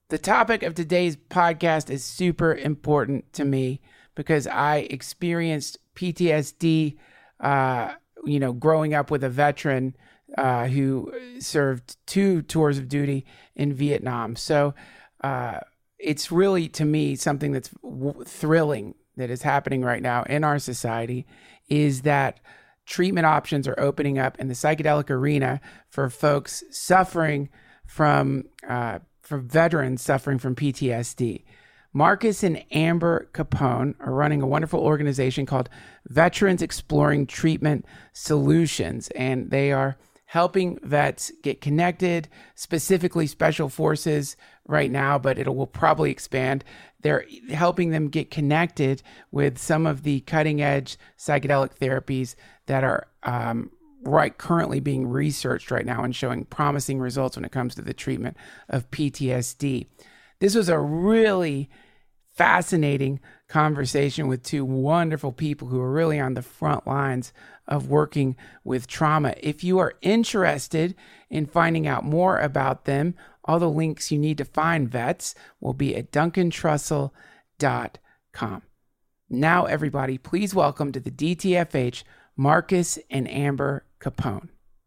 The topic of today's podcast is super important to me because I experienced PTSD, growing up with a veteran who served 2 tours of duty in Vietnam. So it's really, to me, something that's thrilling that is happening right now in our society is that treatment options are opening up in the psychedelic arena for folks suffering from veterans suffering from PTSD. Marcus and Amber Capone are running a wonderful organization called Veterans Exploring Treatment Solutions, and they are helping vets get connected, specifically special forces right now, but it will probably expand. They're helping them get connected with some of the cutting edge psychedelic therapies that are currently being researched right now and showing promising results when it comes to the treatment of PTSD. This was a really fascinating conversation with 2 wonderful people who are really on the front lines of working with trauma. If you are interested in finding out more about them, all the links you need to find vets will be at duncantrussell.com. Now, everybody, please welcome to the DTFH, Marcus and Amber Capone.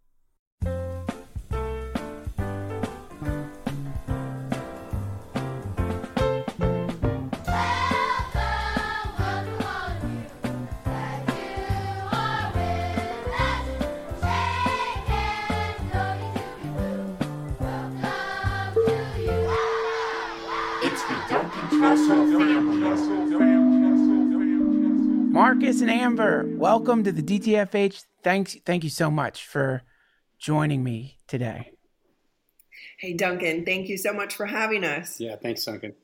Marcus and Amber, welcome to the DTFH. Thank you so much for joining me today. Hey, Duncan, thank you so much for having us. Yeah, thanks, Duncan.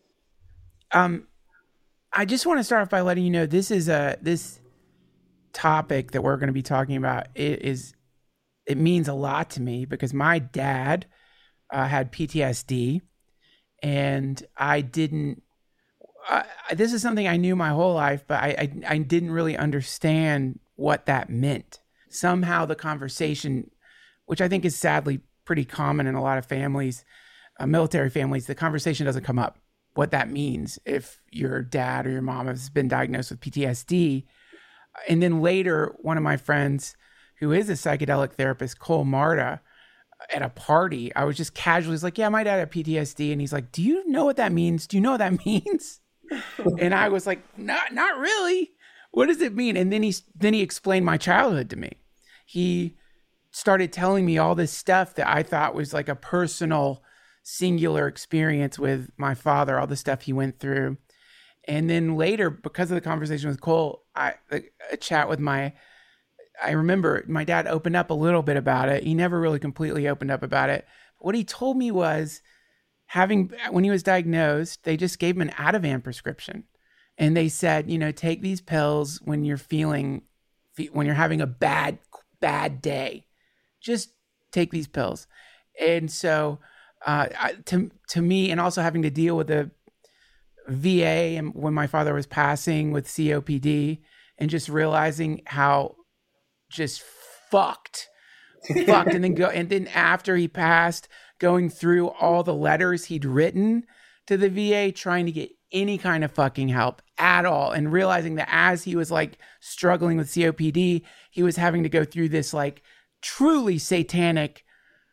I just want to start off by letting you know this topic that we're going to be talking about. It means a lot to me because my dad had PTSD, and I didn't. This is something I knew my whole life, but I didn't really understand what that meant. Somehow the conversation, which I think is sadly pretty common in a lot of families, military families, the conversation doesn't come up, what that means if your dad or your mom has been diagnosed with PTSD. And then later, one of my friends who is a psychedelic therapist, Cole Marta, at a party, I was just casually like, yeah, my dad had PTSD. And he's like, do you know what that means? Do you know what that means? And I was like, not really. What does it mean? And then he explained my childhood to me. He started telling me all this stuff that I thought was like a personal, singular experience with my father, all the stuff he went through. And then later, because of the conversation with Cole, a chat with I remember my dad opened up a little bit about it. He never really completely opened up about it. What he told me was, when he was diagnosed, they just gave him an Ativan prescription. And they said, take these pills when you're having a bad day. Just take these pills. And so to me, and also having to deal with the VA and when my father was passing with COPD, and just realizing how just fucked. And then after he passed, going through all the letters he'd written to the VA, trying to get any kind of fucking help at all. And realizing that as he was like struggling with COPD, he was having to go through this like truly satanic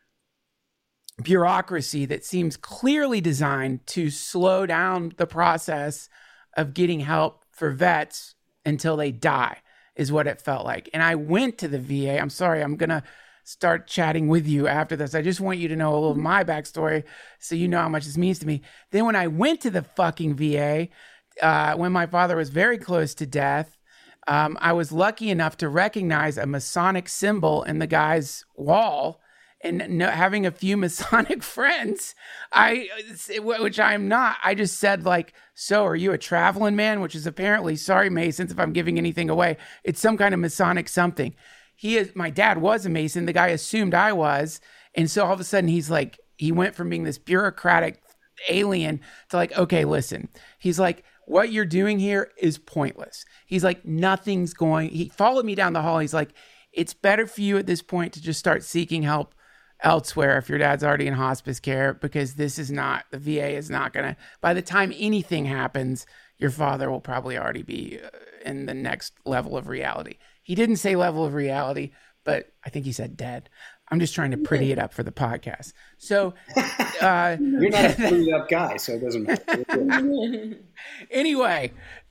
bureaucracy that seems clearly designed to slow down the process of getting help for vets until they die, is what it felt like. And I went to the VA. I'm sorry, I'm going to start chatting with you after this. I just want you to know a little of my backstory so you know how much this means to me. Then when I went to the fucking VA, when my father was very close to death, I was lucky enough to recognize a Masonic symbol in the guy's wall. And having a few Masonic friends, which I'm not, I just said like, so are you a traveling man? Which is apparently, sorry Masons if I'm giving anything away, it's some kind of Masonic something. My dad was a Mason. The guy assumed I was. And so all of a sudden he went from being this bureaucratic alien to like, okay, listen, he's like, what you're doing here is pointless. He's like, he followed me down the hall. He's like, it's better for you at this point to just start seeking help elsewhere if your dad's already in hospice care, because the VA is not going to, by the time anything happens, your father will probably already be in the next level of reality. He didn't say level of reality, but I think he said dead. I'm just trying to pretty it up for the podcast. So you're not a pretty up guy, so it doesn't matter. Anyway,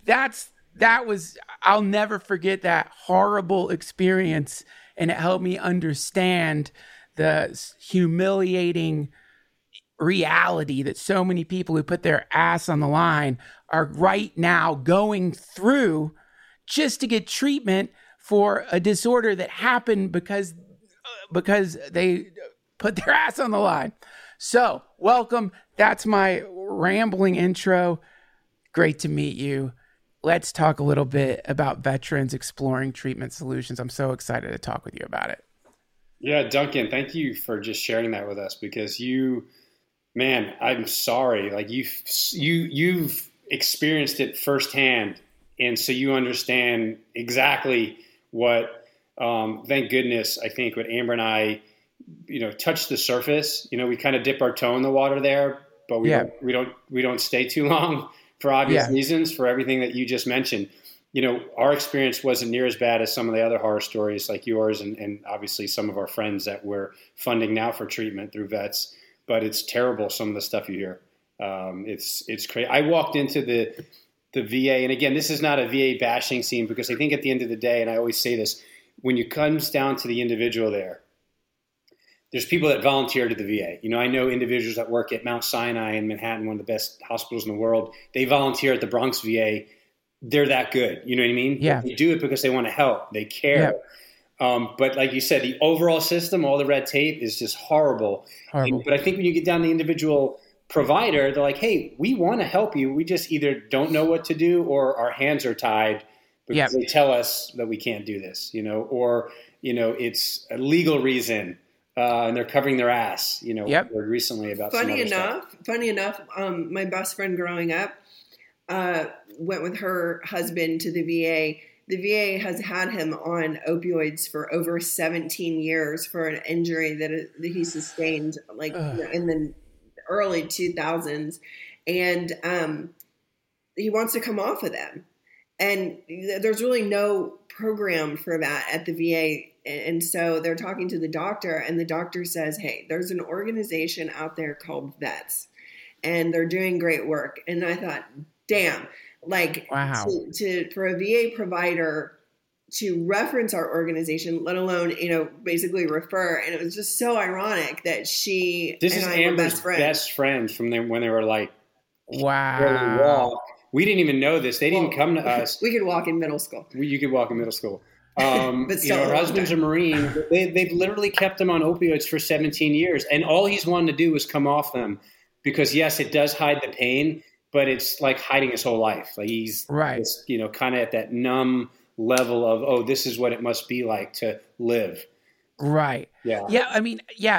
I'll never forget that horrible experience, and it helped me understand the humiliating reality that so many people who put their ass on the line are right now going through just to get treatment for a disorder that happened because they put their ass on the line. So, welcome. That's my rambling intro. Great to meet you. Let's talk a little bit about veterans exploring treatment solutions. I'm so excited to talk with you about it. Yeah, Duncan, thank you for just sharing that with us, because I'm sorry. Like you've experienced it firsthand. And so you understand exactly what, thank goodness, I think what Amber and I, touched the surface. We kind of dip our toe in the water there, but we don't stay too long for obvious reasons, for everything that you just mentioned. Our experience wasn't near as bad as some of the other horror stories like yours and obviously some of our friends that we're funding now for treatment through vets, but it's terrible. Some of the stuff you hear. It's crazy. I walked into the VA, and again, this is not a VA bashing scene, because I think at the end of the day, and I always say this, when it comes down to the individual there's people that volunteer to the VA. I know individuals that work at Mount Sinai in Manhattan, one of the best hospitals in the world. They volunteer at the Bronx VA. They're that good. You know what I mean? Yeah. They do it because they want to help. They care. Yeah. But like you said, the overall system, all the red tape is just horrible. But I think when you get down to the individual provider, they're like, hey, we want to help you. We just either don't know what to do, or our hands are tied because they tell us that we can't do this, or it's a legal reason. And they're covering their ass, heard recently about Funny enough, my best friend growing up went with her husband to the VA. The VA has had him on opioids for over 17 years for an injury that he sustained in the early 2000s. And he wants to come off of them. And there's really no program for that at the VA. And so they're talking to the doctor, and the doctor says, hey, there's an organization out there called Vets, and they're doing great work. And I thought, damn, wow. For a VA provider to reference our organization, let alone, basically refer. And it was just so ironic that this is Amber's best friend from when they were like, wow. We didn't even know this. They didn't come to us. We could walk in middle school. You could walk in middle school. But still, her husband's a Marine. They've literally kept him on opioids for 17 years. And all he's wanted to do is come off them, because yes, it does hide the pain, but it's like hiding his whole life. Like he's just, kind of at that numb level of, oh, this is what it must be like to live. Right. Yeah. Yeah. I mean, yeah,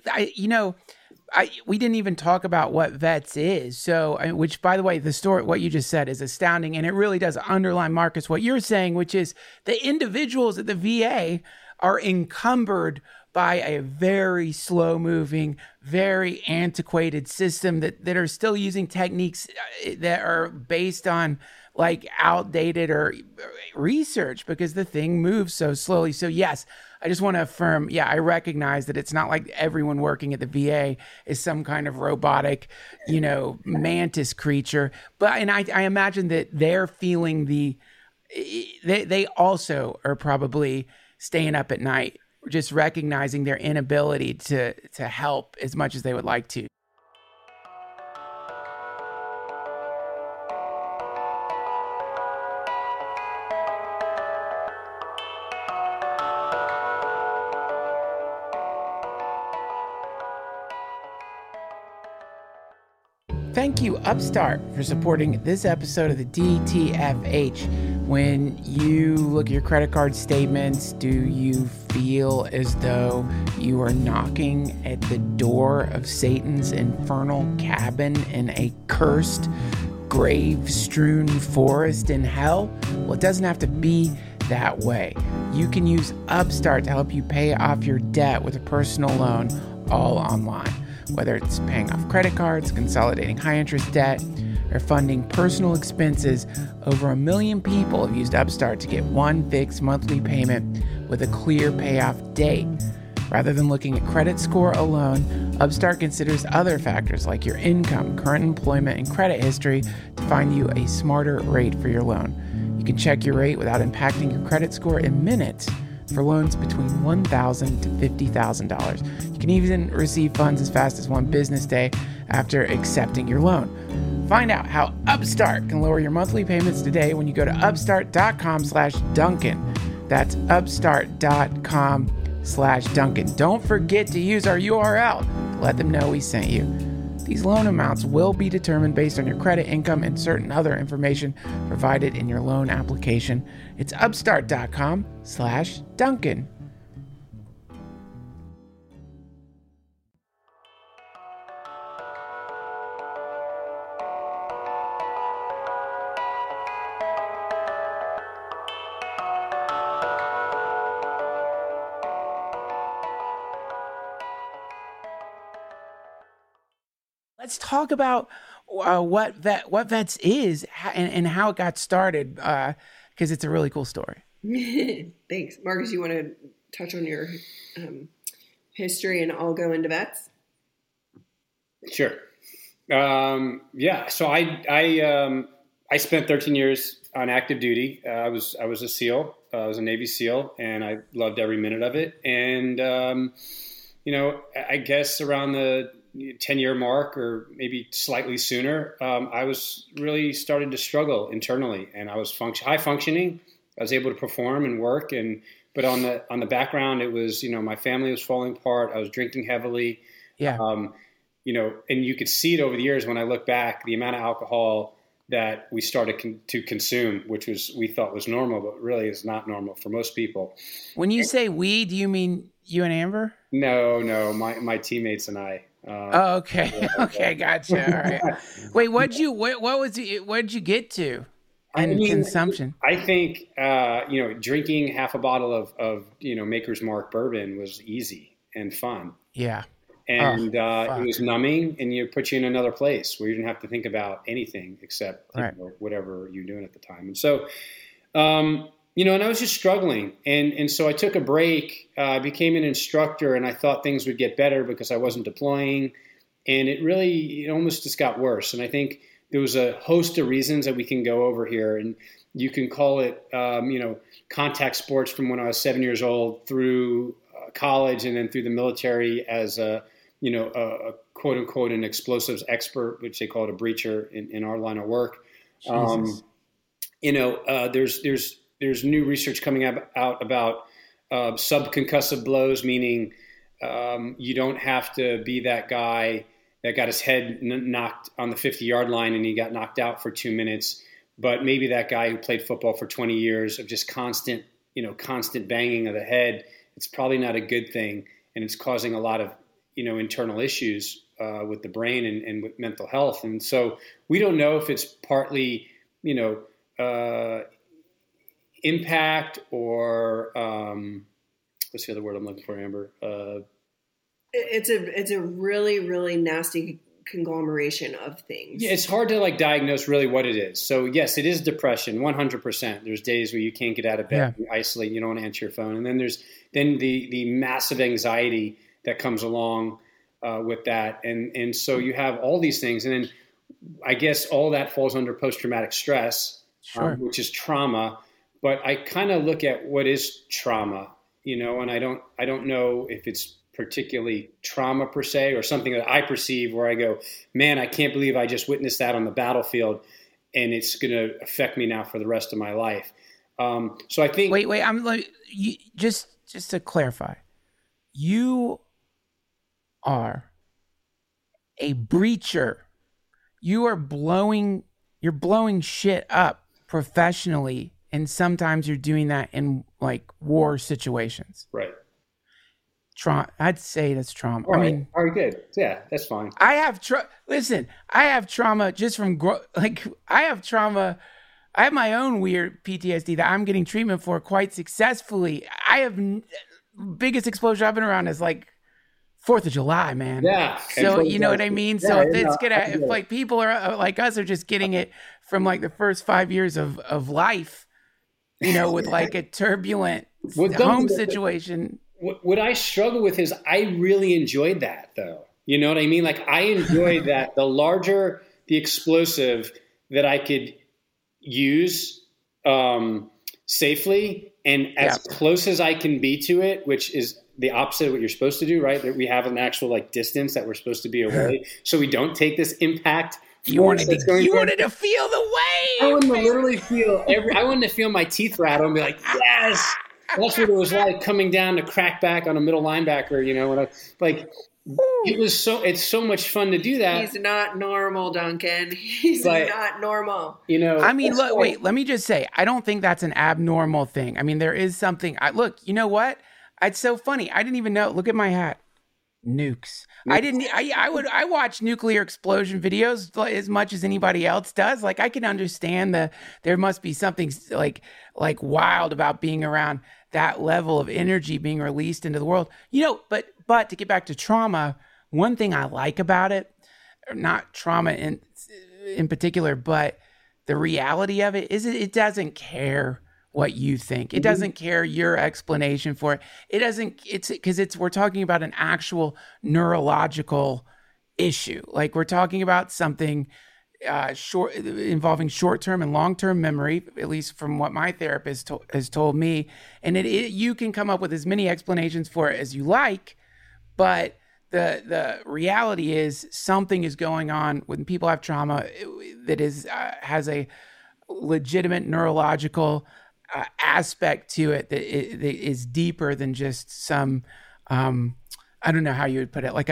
we didn't even talk about what Vets is. So, which, by the way, the story, what you just said is astounding. And it really does underline, Marcus, what you're saying, which is the individuals at the VA are encumbered by a very slow moving, very antiquated system that are still using techniques that are based on outdated or research, because the thing moves so slowly. So yes, I just want to affirm, I recognize that it's not like everyone working at the VA is some kind of robotic, mantis creature. But, and I imagine that they're feeling they also are probably staying up at night, just recognizing their inability to help as much as they would like to. Thank you, Upstart, for supporting this episode of the DTFH. When you look at your credit card statements, do you feel as though you are knocking at the door of Satan's infernal cabin in a cursed, grave-strewn forest in hell? Well, it doesn't have to be that way. You can use Upstart to help you pay off your debt with a personal loan, all online. Whether it's paying off credit cards, consolidating high-interest debt, or funding personal expenses, over 1 million people have used Upstart to get one fixed monthly payment with a clear payoff date. Rather than looking at credit score alone, Upstart considers other factors like your income, current employment, and credit history to find you a smarter rate for your loan. You can check your rate without impacting your credit score in minutes for loans between $1,000 to $50,000. You can even receive funds as fast as one business day after accepting your loan. Find out how Upstart can lower your monthly payments today when you go to upstart.com/Duncan. That's upstart.com/Duncan. Don't forget to use our URL to let them know we sent you. These loan amounts will be determined based on your credit, income, and certain other information provided in your loan application. It's upstart.com/Duncan. Let's talk about what Vets is and how it got started, because it's a really cool story. Thanks. Marcus, you want to touch on your history and I'll go into Vets? Sure. Yeah. So I spent 13 years on active duty. I was a SEAL. I was a Navy SEAL, and I loved every minute of it. And I guess around the 10-year mark, or maybe slightly sooner, I was really started to struggle internally, and I was high functioning. I was able to perform and work, but on the background, it was, my family was falling apart. I was drinking heavily. Yeah. And you could see it over the years when I look back, the amount of alcohol that we started to consume, which we thought was normal, but really is not normal for most people. When you say we, do you mean you and Amber? No, my teammates and I. Okay. Okay. Gotcha. All right. Wait, what did you get to in consumption? I think, drinking half a bottle of Maker's Mark bourbon was easy and fun. Yeah. And it was numbing, and it put you in another place where you didn't have to think about anything except whatever you're doing at the time. And so, and I was just struggling. And so I took a break, became an instructor, and I thought things would get better because I wasn't deploying. And it almost just got worse. And I think there was a host of reasons that we can go over here. And you can call it, contact sports from when I was 7 years old through college, and then through the military as a quote unquote, an explosives expert, which they call it a breacher in our line of work. There's new research coming out about subconcussive blows, meaning you don't have to be that guy that got his head knocked on the 50-yard line and he got knocked out for 2 minutes, but maybe that guy who played football for 20 years of just constant banging of the head. It's probably not a good thing, and it's causing a lot of internal issues with the brain and with mental health. And so we don't know if it's partly impact or what's the other word I'm looking for, Amber? It's a really, really nasty conglomeration of things. Yeah, it's hard to diagnose really what it is. So yes, it is depression, 100%. There's days where you can't get out of bed, you isolate, you don't want to answer your phone, and then there's the massive anxiety that comes along with that, and so you have all these things, and then I guess all that falls under post-traumatic stress, which is trauma. But I kind of look at what is trauma, and I don't know if it's particularly trauma per se, or something that I perceive where I go, man, I can't believe I just witnessed that on the battlefield, and it's going to affect me now for the rest of my life. So I think. Wait, I'm just to clarify, you are a breacher. You're blowing shit up professionally, and sometimes you're doing that in war situations. Right. I'd say that's trauma. All right. All right, good. Yeah, that's fine. I have trauma just from I have trauma. I have my own weird PTSD that I'm getting treatment for quite successfully. I have biggest exposure I've been around is 4th of July, man. Yeah. So you know what I mean? So if it's if like people are like us are just getting it from like the first 5 years of life, you know, with like a turbulent home situation. What I struggle with is I really enjoyed that though. You know what I mean? Like I enjoyed that the larger the explosive that I could use safely and as close as I can be to it, which is the opposite of what you're supposed to do, right? That we have an actual like distance that we're supposed to be away, so we don't take this impact. You wanted to feel the wave. I wanted to literally feel I wanted to feel my teeth rattle and be like, yes. That's what it was like coming down to crack back on a middle linebacker. You know, when it's so much fun to do that. He's not normal, Duncan. He's not normal. You know, I mean, look, wait, let me just say, I don't think that's an abnormal thing. I mean, there is something. Look, you know what? It's so funny. I didn't even know. Look at my hat. Nukes. I watch nuclear explosion videos as much as anybody else does. Like I can understand there must be something like wild about being around that level of energy being released into the world. You know, but to get back to trauma, one thing I like about it, not trauma in particular, but the reality of it is it doesn't care what you think. It doesn't care your explanation for it. It's because we're talking about an actual neurological issue. Like we're talking about something involving short-term and long-term memory, at least from what my therapist has told me. And you can come up with as many explanations for it as you like, but the reality is something is going on when people have trauma that has a legitimate neurological aspect to it that is deeper than just some I don't know how you would put it, like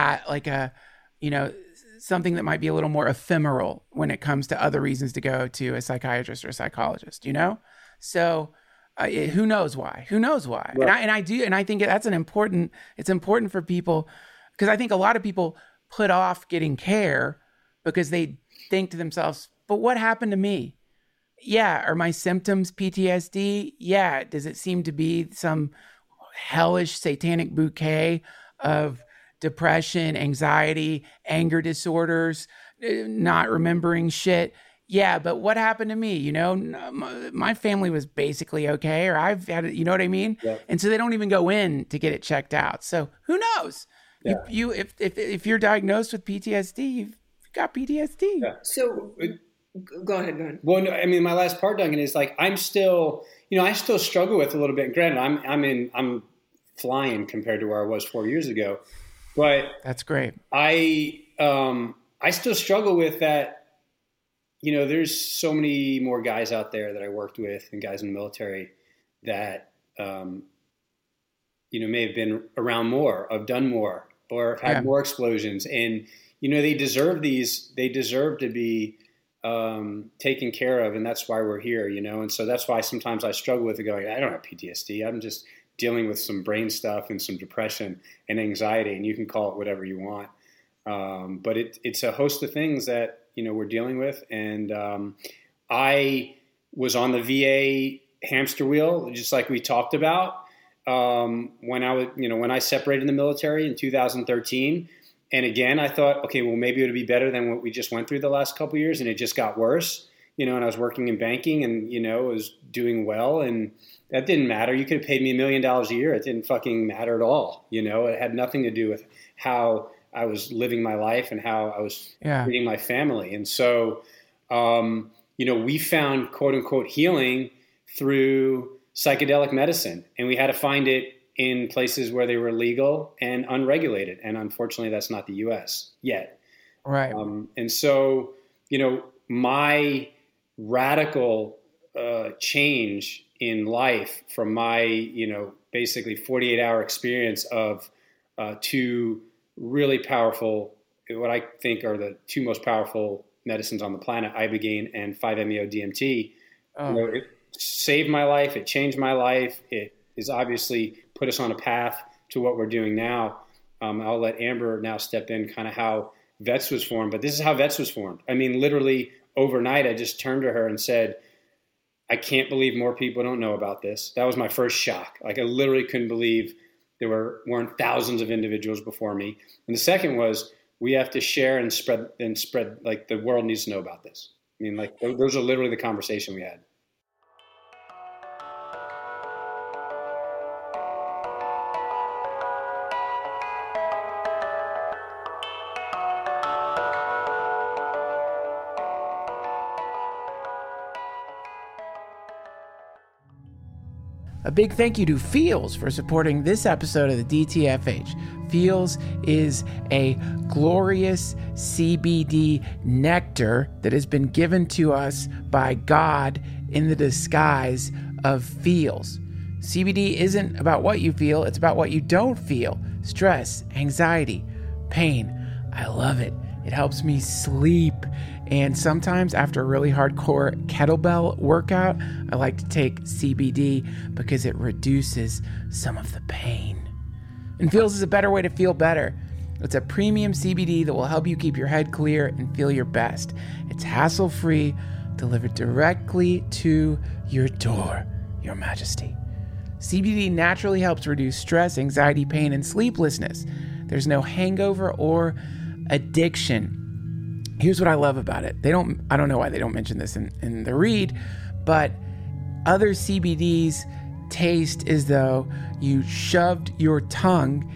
something that might be a little more ephemeral when it comes to other reasons to go to a psychiatrist or a psychologist, you know? So who knows why? Right. And I think it's important for people, because I think a lot of people put off getting care because they think to themselves, but what happened to me? Yeah. Are my symptoms PTSD? Yeah. Does it seem to be some hellish satanic bouquet of depression, anxiety, anger disorders, not remembering shit? Yeah. But what happened to me? You know, my family was basically okay, or I've had it, you know what I mean? Yeah. And so they don't even go in to get it checked out. So who knows? Yeah. If you're diagnosed with PTSD, you've got PTSD. Yeah. So Go ahead. Well, no, I mean, my last part, Duncan, is like I still struggle with a little bit. Granted, I'm flying compared to where I was 4 years ago, but that's great. I still struggle with that. You know, there's so many more guys out there that I worked with and guys in the military that may have been around more, have done more, or have had more explosions, and they deserve to be taken care of, and that's why we're here, and so that's why sometimes I struggle with it, going, I don't have PTSD, I'm just dealing with some brain stuff and some depression and anxiety, and you can call it whatever you want, but it's a host of things that we're dealing with. And I was on the VA hamster wheel, just like we talked about, when I separated the military in 2013. And again, I thought, okay, well, maybe it would be better than what we just went through the last couple of years. And it just got worse, and I was working in banking and, was doing well. And that didn't matter. You could have paid me $1 million a year. It didn't fucking matter at all. It had nothing to do with how I was living my life and how I was treating my family. And so, we found quote unquote healing through psychedelic medicine, and we had to find it in places where they were legal and unregulated. And unfortunately, that's not the U.S. yet. Right. And so, my radical change in life from my, basically 48-hour experience of two really powerful, what I think are the two most powerful medicines on the planet, Ibogaine and 5-MeO-DMT. It saved my life. It changed my life. It is obviously put us on a path to what we're doing now. I'll let Amber now step in kind of how VETS was formed, but this is how VETS was formed. I mean, literally overnight, I just turned to her and said, I can't believe more people don't know about this. That was my first shock. Like I literally couldn't believe weren't thousands of individuals before me. And the second was, we have to share and spread, like, the world needs to know about this. I mean, like, those are literally the conversation we had. A big thank you to Feals for supporting this episode of the DTFH. Feals is a glorious CBD nectar that has been given to us by God in the disguise of feels. CBD isn't about what you feel, it's about what you don't feel. Stress, anxiety, pain. I love it. It helps me sleep. And sometimes after a really hardcore kettlebell workout, I like to take CBD because it reduces some of the pain. And Feals is a better way to feel better. It's a premium CBD that will help you keep your head clear and feel your best. It's hassle-free, delivered directly to your door, Your Majesty. CBD naturally helps reduce stress, anxiety, pain, and sleeplessness. There's no hangover or addiction. Here's what I love about it. I don't know why they don't mention this in the read, but other CBDs taste as though you shoved your tongue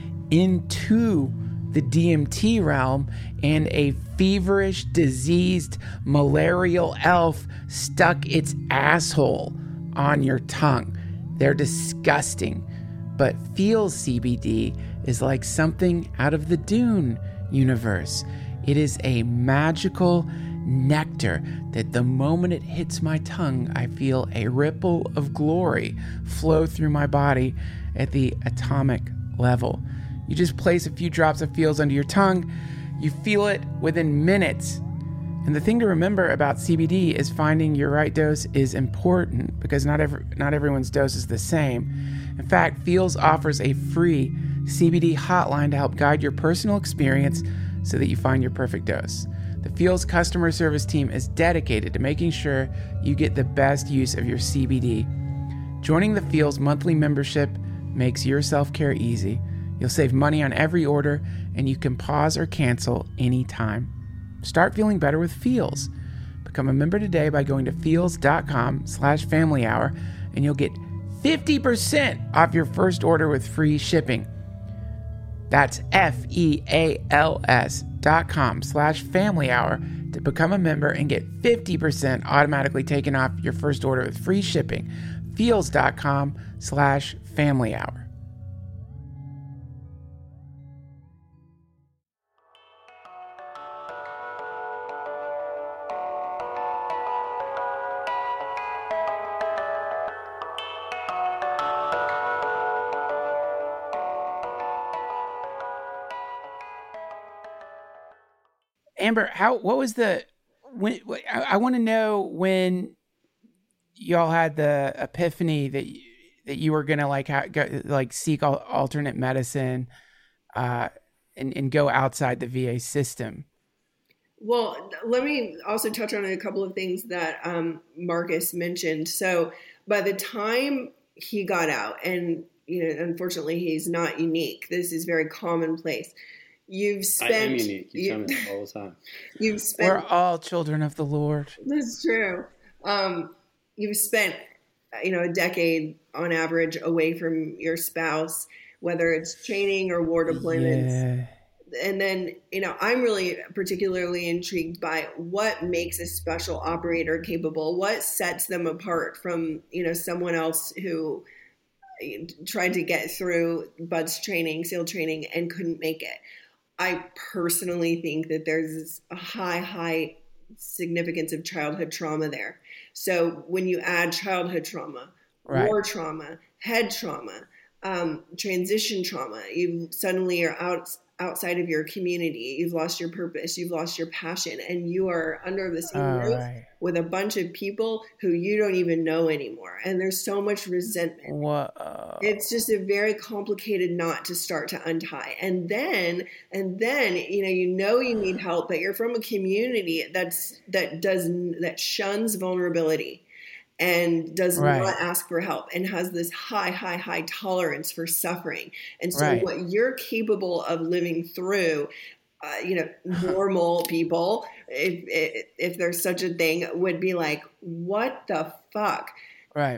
into the DMT realm and a feverish, diseased, malarial elf stuck its asshole on your tongue. They're disgusting. But Feals CBD is like something out of the Dune universe. It is a magical nectar that the moment it hits my tongue, I feel a ripple of glory flow through my body at the atomic level. You just place a few drops of Feals under your tongue, you feel it within minutes. And the thing to remember about CBD is finding your right dose is important because not everyone's dose is the same. In fact, Feals offers a free CBD hotline to help guide your personal experience so that you find your perfect dose. The Feals customer service team is dedicated to making sure you get the best use of your CBD. Joining the Feals monthly membership makes your self-care easy. You'll save money on every order, and you can pause or cancel anytime. Start feeling better with Feals. Become a member today by going to feals.com/familyhour, and you'll get 50% off your first order with free shipping. That's feals.com/familyhour to become a member and get 50% automatically taken off your first order with free shipping. Feals.com/familyhour. Amber, I want to know when y'all had the epiphany that you were gonna seek alternate medicine, and go outside the VA system. Well, let me also touch on a couple of things that Marcus mentioned. So by the time he got out, and unfortunately he's not unique. This is very commonplace. You've spent. I am unique. You tell me that all the time. We're all children of the Lord. That's true. You've spent, a decade on average away from your spouse, whether it's training or war deployments. Yeah. And then, I'm really particularly intrigued by what makes a special operator capable. What sets them apart from, someone else who tried to get through BUDS training, SEAL training, and couldn't make it. I personally think that there's a high significance of childhood trauma there. So when you add childhood trauma, right, war trauma, head trauma, transition trauma, you suddenly are outside of your community. You've lost your purpose. You've lost your passion, and you are under the same roof with a bunch of people who you don't even know anymore. And there's so much resentment. Whoa. It's just a very complicated knot to start to untie. And then, you need help, but you're from a community that shuns vulnerability. and does Right. not ask for help and has this high tolerance for suffering. And so Right. what you're capable of living through, normal people, if there's such a thing, would be like, what the fuck? Right.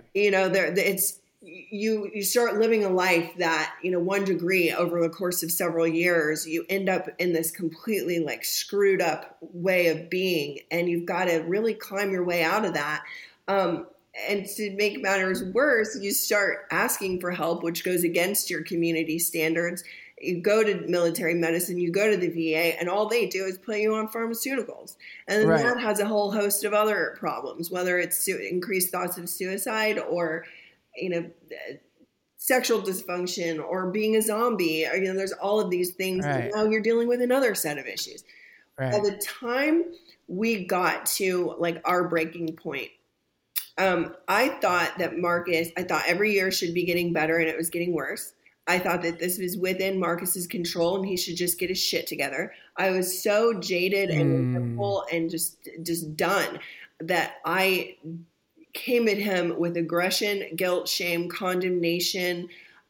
You start living a life that, 1 degree over the course of several years, you end up in this completely like screwed up way of being. And you've got to really climb your way out of that. And to make matters worse, you start asking for help, which goes against your community standards. You go to military medicine, you go to the VA, and all they do is put you on pharmaceuticals. And then that has a whole host of other problems, whether it's increased thoughts of suicide or, sexual dysfunction or being a zombie. Or, there's all of these things. Right. And now you're dealing with another set of issues. Right. By the time we got to like our breaking point, I thought every year should be getting better, and it was getting worse. I thought that this was within Marcus's control and he should just get his shit together. I was so jaded and resentful and just done that I came at him with aggression, guilt, shame, condemnation,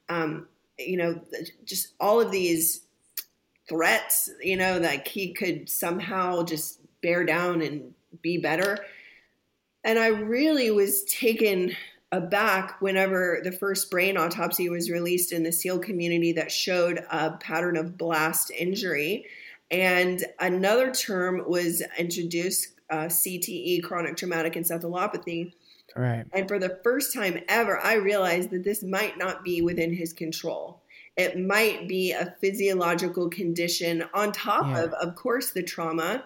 just all of these threats, that he could somehow just bear down and be better. And I really was taken aback whenever the first brain autopsy was released in the SEAL community that showed a pattern of blast injury. And another term was introduced, CTE, chronic traumatic encephalopathy. Right. And for the first time ever, I realized that this might not be within his control. It might be a physiological condition on top of course, the trauma,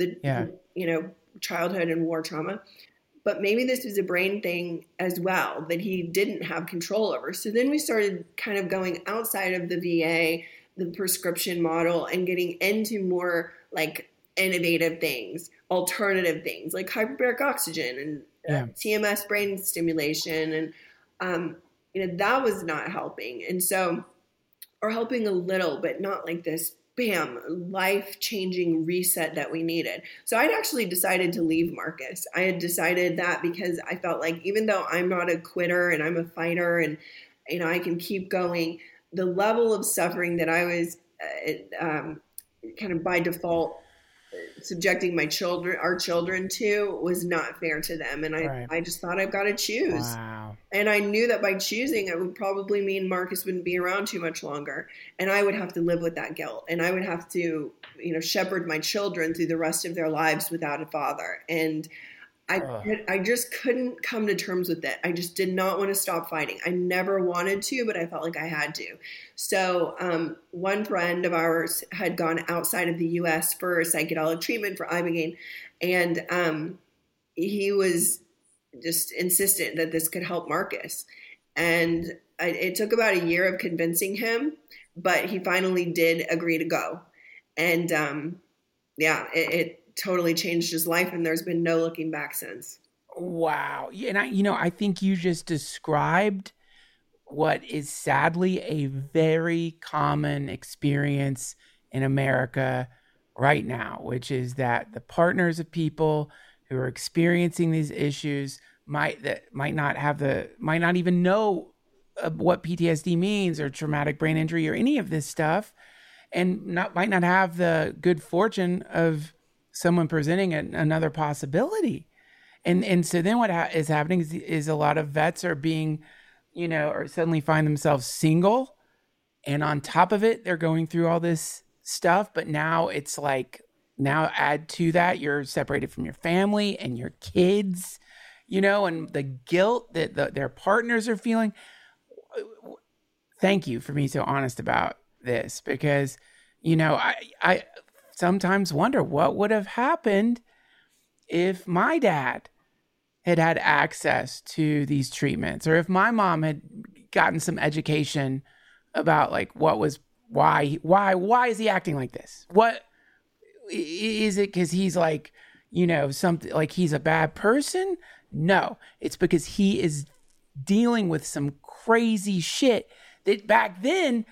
childhood and war trauma. But maybe this was a brain thing as well that he didn't have control over. So then we started kind of going outside of the VA, the prescription model, and getting into more like innovative things, alternative things like hyperbaric oxygen and TMS brain stimulation. And, that was not helping. And so, or helping a little, but not like this bam, life-changing reset that we needed. So I'd actually decided to leave Marcus. I had decided that because I felt like even though I'm not a quitter and I'm a fighter and, I can keep going, the level of suffering that I was kind of by default subjecting our children to was not fair to them. And I just thought I've got to choose. Wow. And I knew that by choosing, it would probably mean Marcus wouldn't be around too much longer. And I would have to live with that guilt. And I would have to, shepherd my children through the rest of their lives without a father. And I just couldn't come to terms with it. I just did not want to stop fighting. I never wanted to, but I felt like I had to. So one friend of ours had gone outside of the U.S. for psychedelic treatment for Ibogaine. And he was just insistent that this could help Marcus. And it took about a year of convincing him, but he finally did agree to go. And it totally changed his life, and there's been no looking back since. Wow. And I think you just described what is sadly a very common experience in America right now, which is that the partners of people who are experiencing these issues might not even know what PTSD means or traumatic brain injury or any of this stuff, and might not have the good fortune of someone presenting another possibility. And so then what is happening is a lot of vets are being, or suddenly find themselves single. And on top of it, they're going through all this stuff. But now it's like, add to that, you're separated from your family and your kids, and the guilt that their partners are feeling. Thank you for being so honest about this, because, I sometimes wonder what would have happened if my dad had access to these treatments, or if my mom had gotten some education about like why is he acting like this? What is it? Because he's like, something like he's a bad person? No, it's because he is dealing with some crazy shit that back then,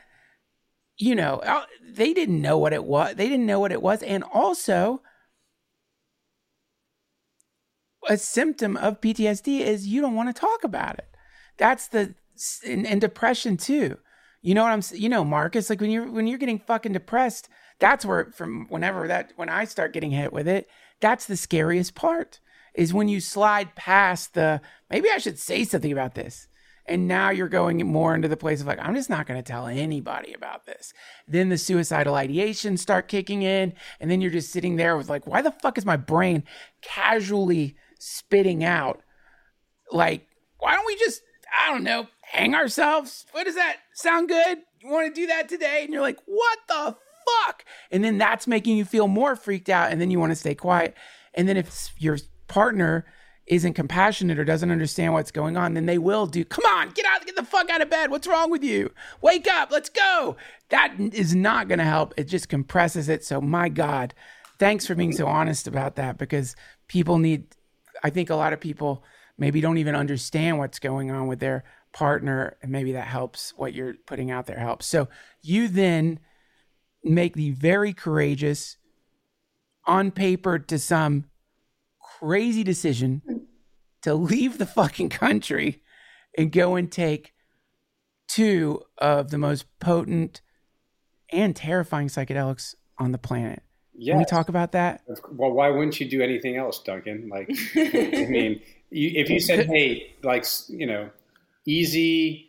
they didn't know what it was. And also, a symptom of PTSD is you don't want to talk about it. That's and depression too. You know what Marcus, like when you're getting fucking depressed, that's where when I start getting hit with it, that's the scariest part, is when you slide past maybe I should say something about this. And now you're going more into the place of like, I'm just not going to tell anybody about this. Then the suicidal ideations start kicking in. And then you're just sitting there with like, why the fuck is my brain casually spitting out? Like, why don't we just, I don't know, hang ourselves? What does that sound good? You want to do that today? And you're like, what the fuck? And then that's making you feel more freaked out. And then you want to stay quiet. And then if your partner isn't compassionate or doesn't understand what's going on, then they will come on, get the fuck out of bed. What's wrong with you? Wake up, let's go. That is not going to help. It just compresses it. So my God, thanks for being so honest about that, because I think a lot of people maybe don't even understand what's going on with their partner, and maybe that helps. What you're putting out there helps. So you then make the very courageous, on paper to some crazy decision to leave the fucking country and go and take 2 of the most potent and terrifying psychedelics on the planet. Yes. Can we talk about that? Well, why wouldn't you do anything else, Duncan? Like, I mean, if you said, hey, like, easy,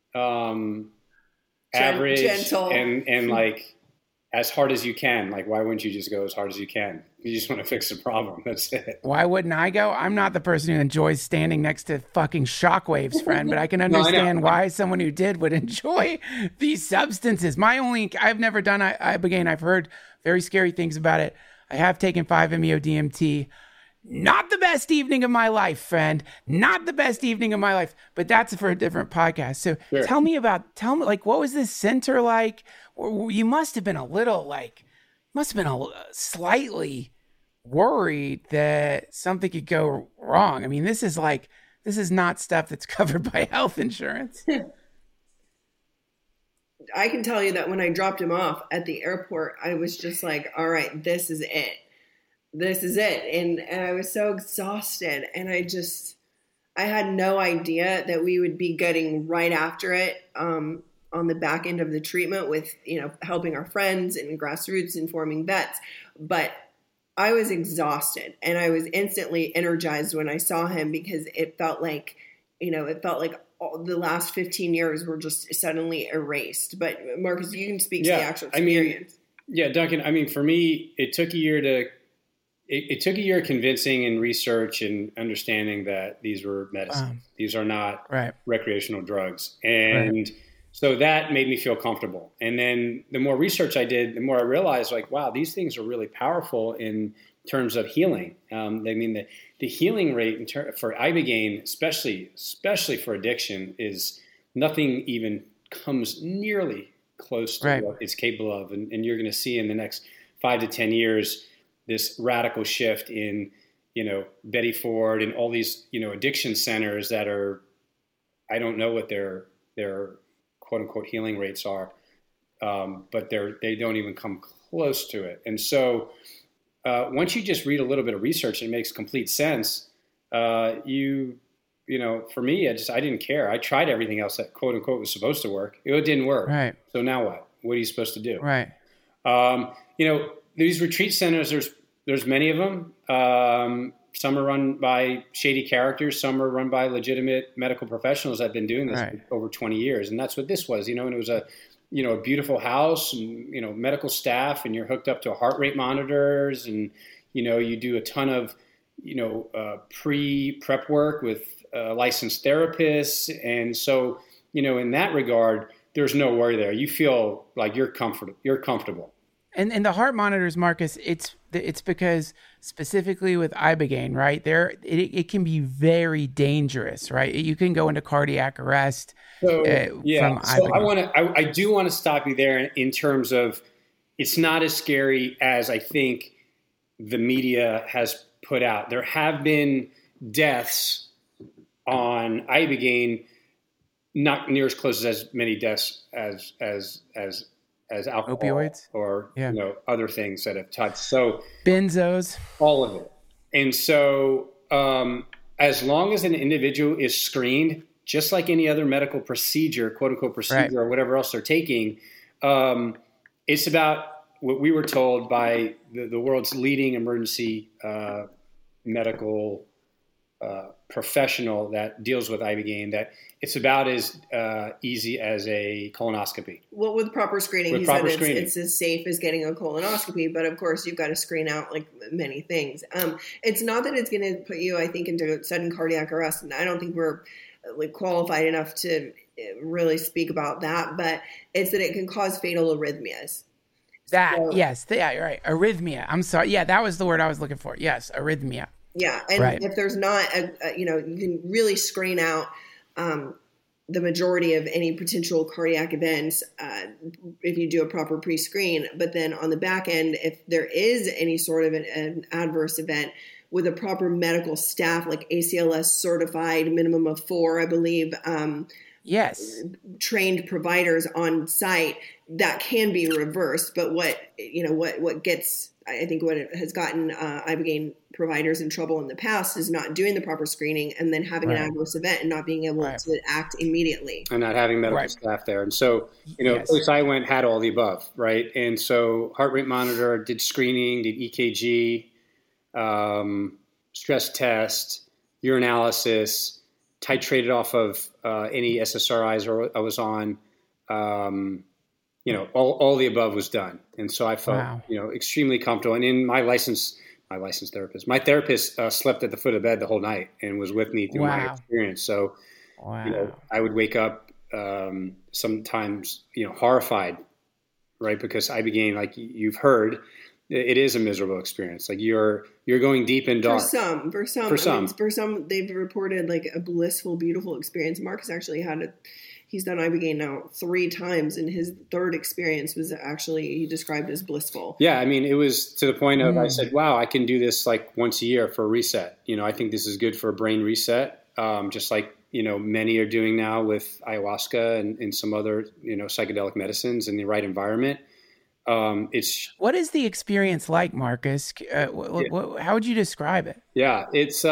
average, gentle, and like as hard as you can, like, why wouldn't you just go as hard as you can? You just want to fix the problem. That's it. Why wouldn't I go? I'm not the person who enjoys standing next to fucking shockwaves, friend, but I can understand why someone who did would enjoy these substances. I've never done Ibogaine. I've heard very scary things about it. I have taken 5-MeO-DMT. Not the best evening of my life, friend. Not the best evening of my life, but that's for a different podcast. So sure. Tell me, like, what was this center like? You must have been slightly worried that something could go wrong. I mean, this is not stuff that's covered by health insurance. I can tell you that when I dropped him off at the airport, I was just like, all right, this is it. This is it. And I was so exhausted, and I had no idea that we would be getting right after it, on the back end of the treatment with, helping our friends and grassroots and forming vets. But I was exhausted, and I was instantly energized when I saw him, because it felt like, all the last 15 years were just suddenly erased. But Marcus, you can speak to the actual experience. Duncan, for me, it took a year it took a year of convincing and research and understanding that these were medicines. These are not recreational drugs. And so that made me feel comfortable. And then the more research I did, the more I realized, like, wow, these things are really powerful in terms of healing. The healing rate for Ibogaine, especially for addiction, is nothing even comes nearly close to what it's capable of. And you're going to see in the next 5 to 10 years, this radical shift in, Betty Ford and all these, addiction centers that are, I don't know what their quote unquote healing rates are, but they don't even come close to it. And so once you just read a little bit of research, it makes complete sense. For me, I didn't care. I tried everything else that quote unquote was supposed to work. It didn't work. Right. So now what? What are you supposed to do? Right. These retreat centers, there's many of them. Some are run by shady characters. Some are run by legitimate medical professionals that have been doing this for over 20 years. And that's what this was, and it was a beautiful house and, medical staff, and you're hooked up to heart rate monitors, and, you do a ton of, prep work with licensed therapists. And so, in that regard, there's no worry there. You feel like you're comfortable. And the heart monitors, Marcus, it's because specifically with Ibogaine, right? It can be very dangerous, right? You can go into cardiac arrest. From Ibogaine. I do want to stop you there in terms of, it's not as scary as I think the media has put out. There have been deaths on Ibogaine, not near as close as many deaths as alcohol, opioids, or other things that have touched. So benzos, all of it. And so as long as an individual is screened, just like any other medical procedure, quote unquote procedure, or whatever else they're taking, it's about what we were told by the world's leading emergency medical professional that deals with ibogaine, that it's about as easy as a colonoscopy. Well, with proper screening, With he proper said screening. it's as safe as getting a colonoscopy, but of course you've got to screen out like many things. It's not that it's going to put you, I think, into sudden cardiac arrest, and I don't think we're like qualified enough to really speak about that, but it's that it can cause fatal arrhythmias. Yes, you're right. Arrhythmia. I'm sorry. Yeah, that was the word I was looking for. Yes, arrhythmia. Yeah, and if there's not, you can really screen out the majority of any potential cardiac events if you do a proper pre-screen. But then on the back end, if there is any sort of an adverse event with a proper medical staff, like ACLS certified, minimum of 4, I believe, yes, trained providers on site, that can be reversed. But what gets, I think what has gotten ibogaine providers in trouble in the past is not doing the proper screening and then having an adverse event and not being able to act immediately. And not having medical staff there. And so, the place I went had all the above, right? And so heart rate monitor, did screening, did EKG, stress test, urinalysis, titrated off of any SSRIs I was on. All the above was done. And so I felt, extremely comfortable. And in my therapist slept at the foot of the bed the whole night and was with me through my experience. So, I would wake up sometimes, horrified, right? Because ibogaine, like you've heard, it is a miserable experience. Like you're going deep and dark. For some, they've reported like a blissful, beautiful experience. Marcus actually he's done ibogaine now 3 times, and his third experience was actually, he described as blissful. Yeah, I mean, it was to the point of I said, wow, I can do this like once a year for a reset. I think this is good for a brain reset, just like, many are doing now with ayahuasca and some other, psychedelic medicines in the right environment. What is the experience like, Marcus? How would you describe it? Yeah,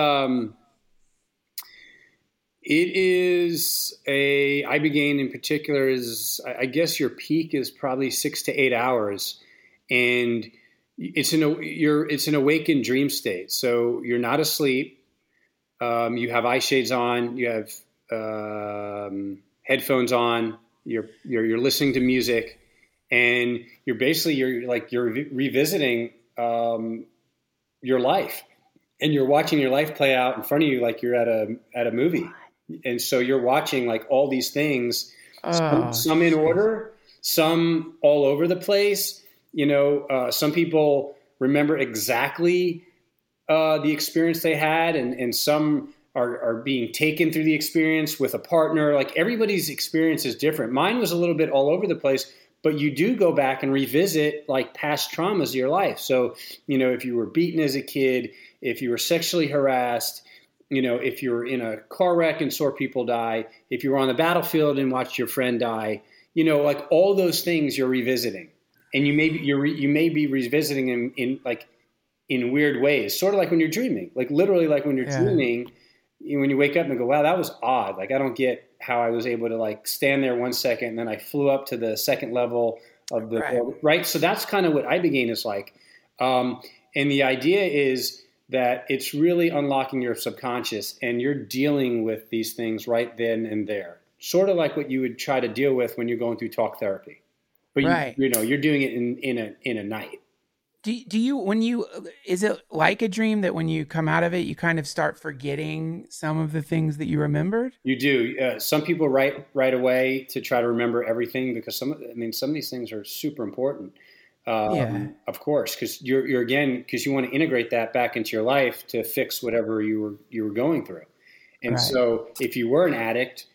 it is ibogaine in particular is, I guess your peak is probably 6 to 8 hours, and it's an awakened dream state. So you're not asleep. You have eye shades on. You have headphones on. You're listening to music, and you're revisiting your life, and you're watching your life play out in front of you like you're at a movie. And so you're watching like all these things, some in order, some all over the place. Some people remember exactly the experience they had, and some are being taken through the experience with a partner. Like everybody's experience is different. Mine was a little bit all over the place, but you do go back and revisit like past traumas of your life. So, if you were beaten as a kid, if you were sexually harassed, if you were in a car wreck and saw people die, if you were on the battlefield and watched your friend die, like all those things you're revisiting, and you may be revisiting them in weird ways, sort of like when you're dreaming, like literally like when you're dreaming, when you wake up and go, wow, that was odd. Like I don't get how I was able to like stand there 1 second and then I flew up to the second level of the right. So that's kind of what ibogaine is like, and the idea is that it's really unlocking your subconscious, and you're dealing with these things right then and there, sort of like what you would try to deal with when you're going through talk therapy, but you're doing it in a night. Do you, is it like a dream that when you come out of it, you kind of start forgetting some of the things that you remembered? You do. Some people write right away to try to remember everything, because some of these things are super important. Of course, because because you want to integrate that back into your life to fix whatever you were going through. And so if you were an addict,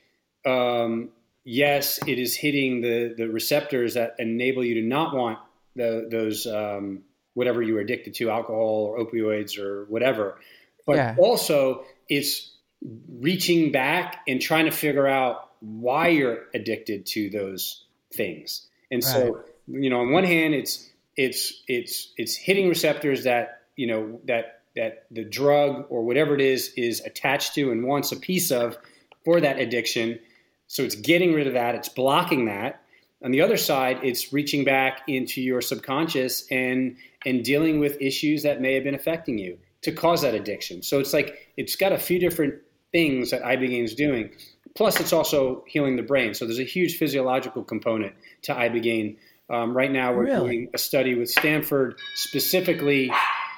yes, it is hitting the receptors that enable you to not want those whatever you were addicted to, alcohol or opioids or whatever. But also it's reaching back and trying to figure out why you're addicted to those things. And so, on one hand, it's hitting receptors that the drug or whatever it is attached to and wants a piece of for that addiction. So it's getting rid of that. It's blocking that. On the other side, it's reaching back into your subconscious and dealing with issues that may have been affecting you to cause that addiction. So it's like it's got a few different things that Ibogaine is doing. Plus, it's also healing the brain. So there's a huge physiological component to Ibogaine. Right now, we're doing a study with Stanford specifically.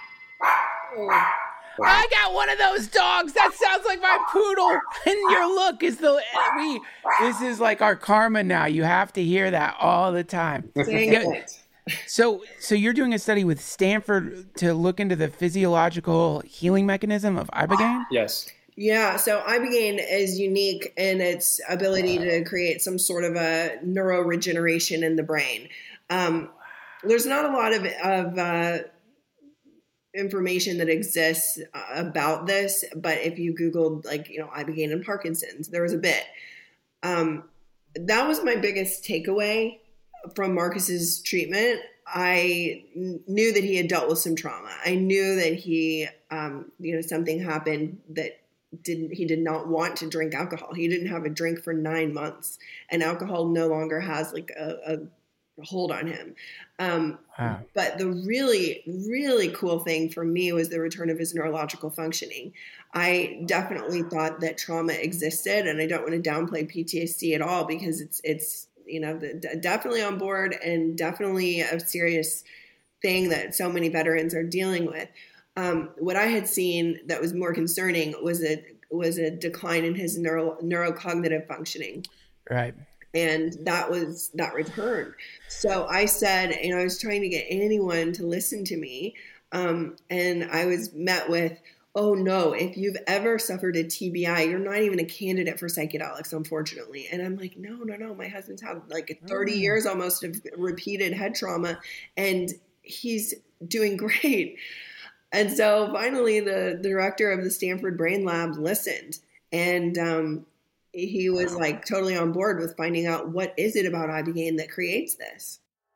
I got one of those dogs. That sounds like my poodle. And your look is this is like our karma now. You have to hear that all the time. So you're doing a study with Stanford to look into the physiological healing mechanism of Ibogaine? Yes. Yeah, so Ibogaine is unique in its ability to create some sort of a neuroregeneration in the brain. There's not a lot of information that exists about this, but if you Googled Ibogaine and Parkinson's, there was a bit. That was my biggest takeaway from Marcus's treatment. I knew that he had dealt with some trauma. I knew that he, something happened that he did not want to drink alcohol. He didn't have a drink for 9 months, and alcohol no longer has a hold on him. Wow. But the really, really cool thing for me was the return of his neurological functioning. I definitely thought that trauma existed, and I don't want to downplay PTSD at all, because it's definitely on board and definitely a serious thing that so many veterans are dealing with. What I had seen that was more concerning was a decline in his neurocognitive functioning. Right. And that returned. So I said, I was trying to get anyone to listen to me. And I was met with, oh no, if you've ever suffered a TBI, you're not even a candidate for psychedelics, unfortunately. And I'm like, no. My husband's had 30 years almost of repeated head trauma, and he's doing great. And so finally the director of the Stanford Brain Lab listened, and he was totally on board with finding out what is it about Ibogaine that creates this.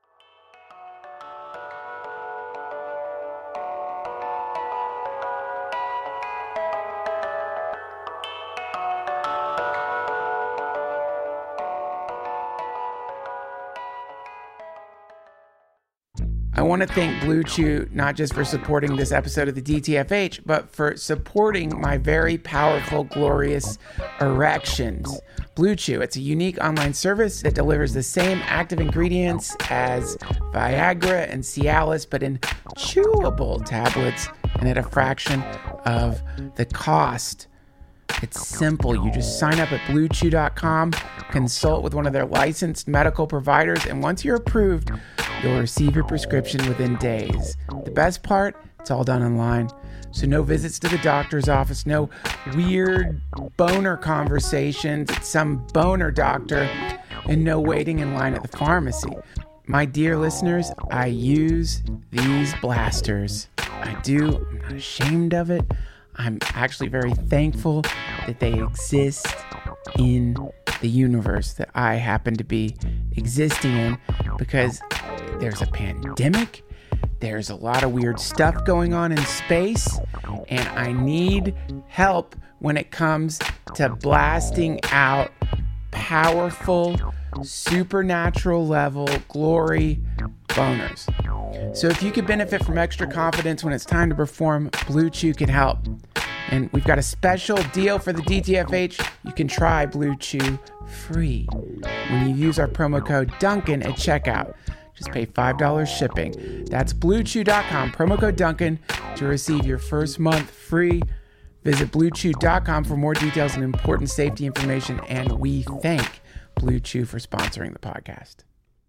I want to thank Blue Chew not just for supporting this episode of the DTFH, but for supporting my very powerful, glorious erections. Blue Chew, it's a unique online service that delivers the same active ingredients as Viagra and Cialis, but in chewable tablets and at a fraction of the cost. It's simple. You just sign up at bluechew.com, consult with one of their licensed medical providers, and once you're approved, you'll receive your prescription within days. The best part, it's all done online. So no visits to the doctor's office, no weird boner conversations at some boner doctor, and no waiting in line at the pharmacy. My dear listeners, I use these blasters. I do. I'm not ashamed of it. I'm actually very thankful that they exist in the universe that I happen to be existing in, because there's a pandemic, there's a lot of weird stuff going on in space, and I need help when it comes to blasting out powerful, supernatural level glory boners. So if you could benefit from extra confidence when it's time to perform, Blue Chew can help. And we've got a special deal for the DTFH. You can try Blue Chew free when you use our promo code Duncan at checkout. Just pay $5 shipping. That's bluechew.com, promo code Duncan, to receive your first month free. Visit bluechew.com for more details and important safety information. And we thank Blue Chew for sponsoring the podcast.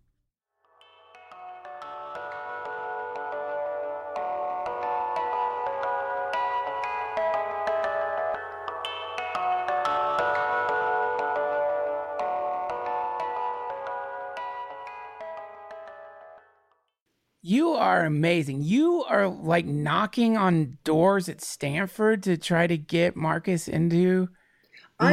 You are amazing. You are knocking on doors at Stanford to try to get Marcus into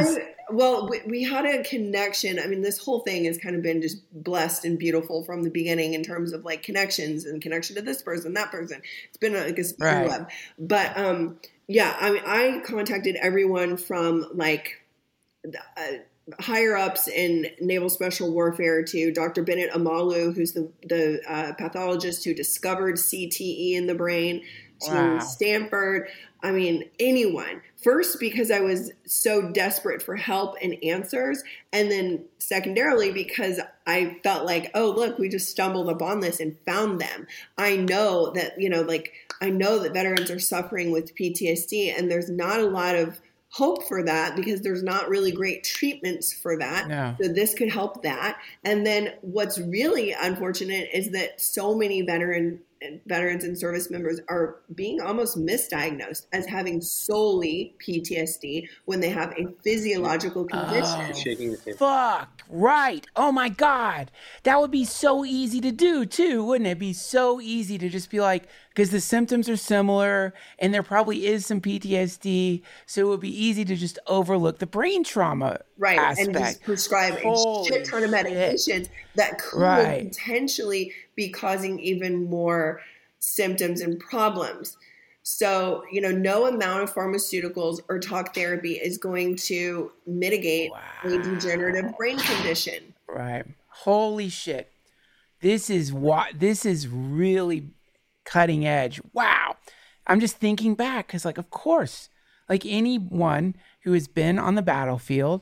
Well, we had a connection. I mean, this whole thing has kind of been just blessed and beautiful from the beginning in terms of like connections and connection to this person, that person. It's been like a spider web. But yeah, I mean, I contacted everyone from like higher ups in naval special warfare to Dr. Bennett Amalu, who's the pathologist who discovered CTE in the brain, to Stanford. I mean, anyone. First, because I was so desperate for help and answers. And then secondarily, because I felt like, oh, look, we just stumbled upon this and found them. I know that, I know that veterans are suffering with PTSD, and there's not a lot of hope for that because there's not really great treatments for that. No. So this could help that. And then what's really unfortunate is that so many veterans and service members are being almost misdiagnosed as having solely PTSD when they have a physiological condition. Fuck, right. Oh my God. That would be so easy to do too, wouldn't it? Be so easy to just be like, because the symptoms are similar and there probably is some PTSD. So it would be easy to just overlook the brain trauma aspect. And just prescribe a shit ton of medications that could potentially be causing even more symptoms and problems. So, no amount of pharmaceuticals or talk therapy is going to mitigate a degenerative brain condition. Right. Holy shit. This is really cutting edge. Wow. I'm just thinking back because, of course, like anyone who has been on the battlefield,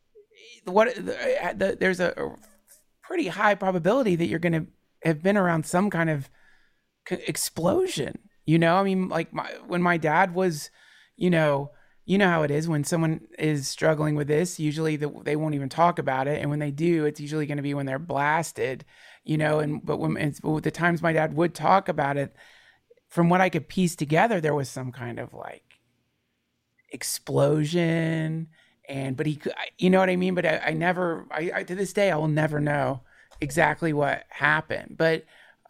there's a pretty high probability that you're going to have been around some kind of explosion. I mean, like when my dad was, you know how it is when someone is struggling with this, usually they won't even talk about it. And when they do, it's usually going to be when they're blasted, but with the times my dad would talk about it, from what I could piece together, there was some kind of like explosion but he could, you know what I mean? But I never, to this day, I will never know exactly what happened. But,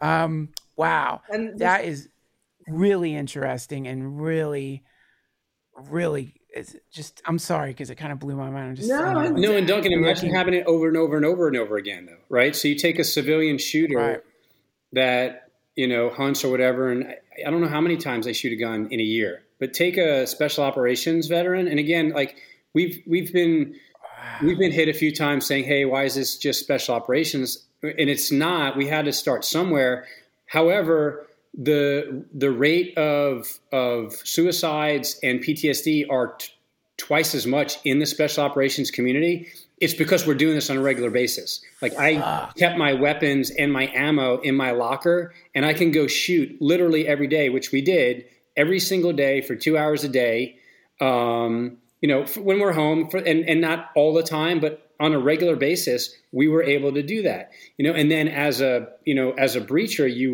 wow, that is really interesting and really, really, it's just, I'm sorry, because it kind of blew my mind. I'm just no, and Duncan, imagine having it over and over and over and over again, though, right? So you take a civilian shooter that, hunts or whatever, and I don't know how many times they shoot a gun in a year, but take a special operations veteran, and again, like we've been hit a few times saying, hey, why is this just special operations? And it's not. We had to start somewhere. However, the rate of suicides and PTSD are twice as much in the special operations community. It's because we're doing this on a regular basis. Like I kept my weapons and my ammo in my locker, and I can go shoot literally every day, which we did every single day for 2 hours a day. When we're home and not all the time, but on a regular basis, we were able to do that, and then as a breacher, you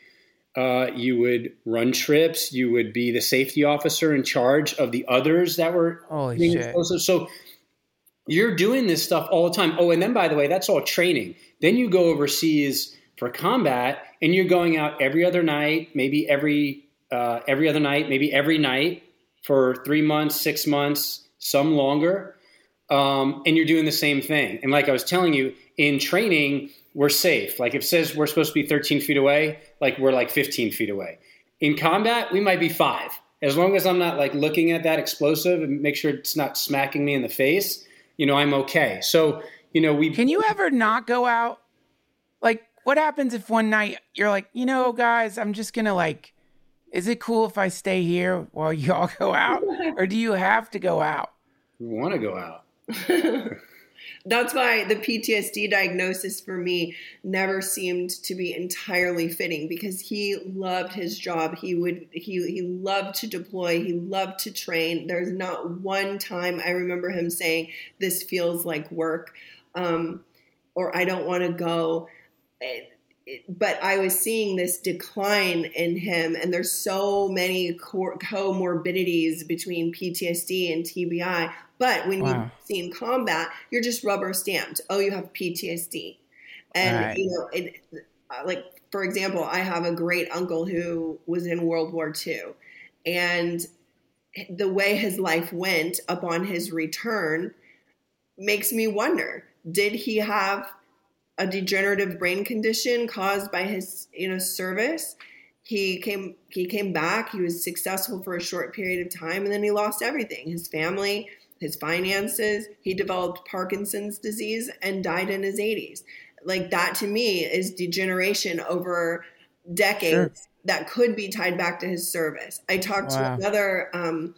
would run trips. You would be the safety officer in charge of the others that were being explosive. So you're doing this stuff all the time. Oh, and then by the way, that's all training. Then you go overseas for combat and you're going out every other night, maybe every other night, maybe every night for 3 months, 6 months, some longer. And you're doing the same thing. And like I was telling you, in training, we're safe. Like if it says we're supposed to be 13 feet away, like we're like 15 feet away. In combat, we might be 5. As long as I'm not like looking at that explosive and make sure it's not smacking me in the face, I'm okay. So, Can you ever not go out? Like what happens if one night you're like, guys, I'm just going to is it cool if I stay here while y'all go out? Or do you have to go out? We want to go out. That's why the PTSD diagnosis for me never seemed to be entirely fitting, because he loved his job. He loved to deploy. He loved to train. There's not one time I remember him saying, this feels like work, or I don't want to go. But I was seeing this decline in him, and there's so many comorbidities between PTSD and TBI. But when you see in combat, you're just rubber stamped. Oh, you have PTSD. And, like, for example, I have a great uncle who was in World War II. And the way his life went upon his return, makes me wonder, did he have a degenerative brain condition caused by his, service? He came back. He was successful for a short period of time, and then he lost everything: his family, his finances. He developed Parkinson's disease and died in his 80s. Like, that to me is degeneration over decades. Sure. That could be tied back to his service. I talked to another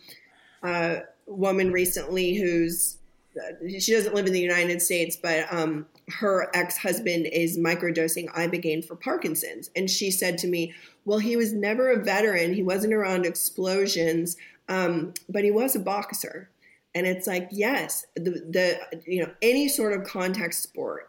woman recently she doesn't live in the United States, but her ex-husband is microdosing Ibogaine for Parkinson's. And she said to me, well, he was never a veteran. He wasn't around explosions, but he was a boxer. And it's like, yes, any sort of contact sport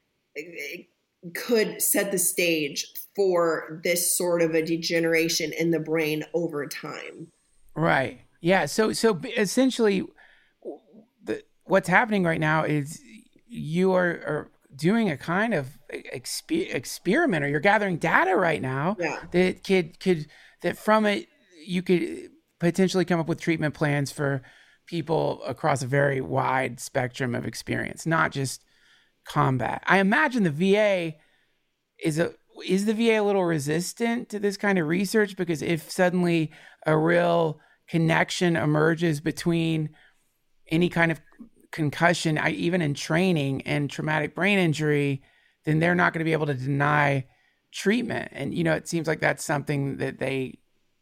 could set the stage for this sort of a degeneration in the brain over time. Right. Yeah. So essentially, what's happening right now is you are doing a kind of experiment, or you're gathering data right now that could that from it you could potentially come up with treatment plans for people across a very wide spectrum of experience, not just combat. I imagine the VA is the VA a little resistant to this kind of research, because if suddenly a real connection emerges between any kind of concussion, even in training, and traumatic brain injury, then they're not going to be able to deny treatment. And, it seems like that's something that they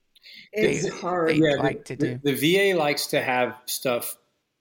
like to do. The VA likes to have stuff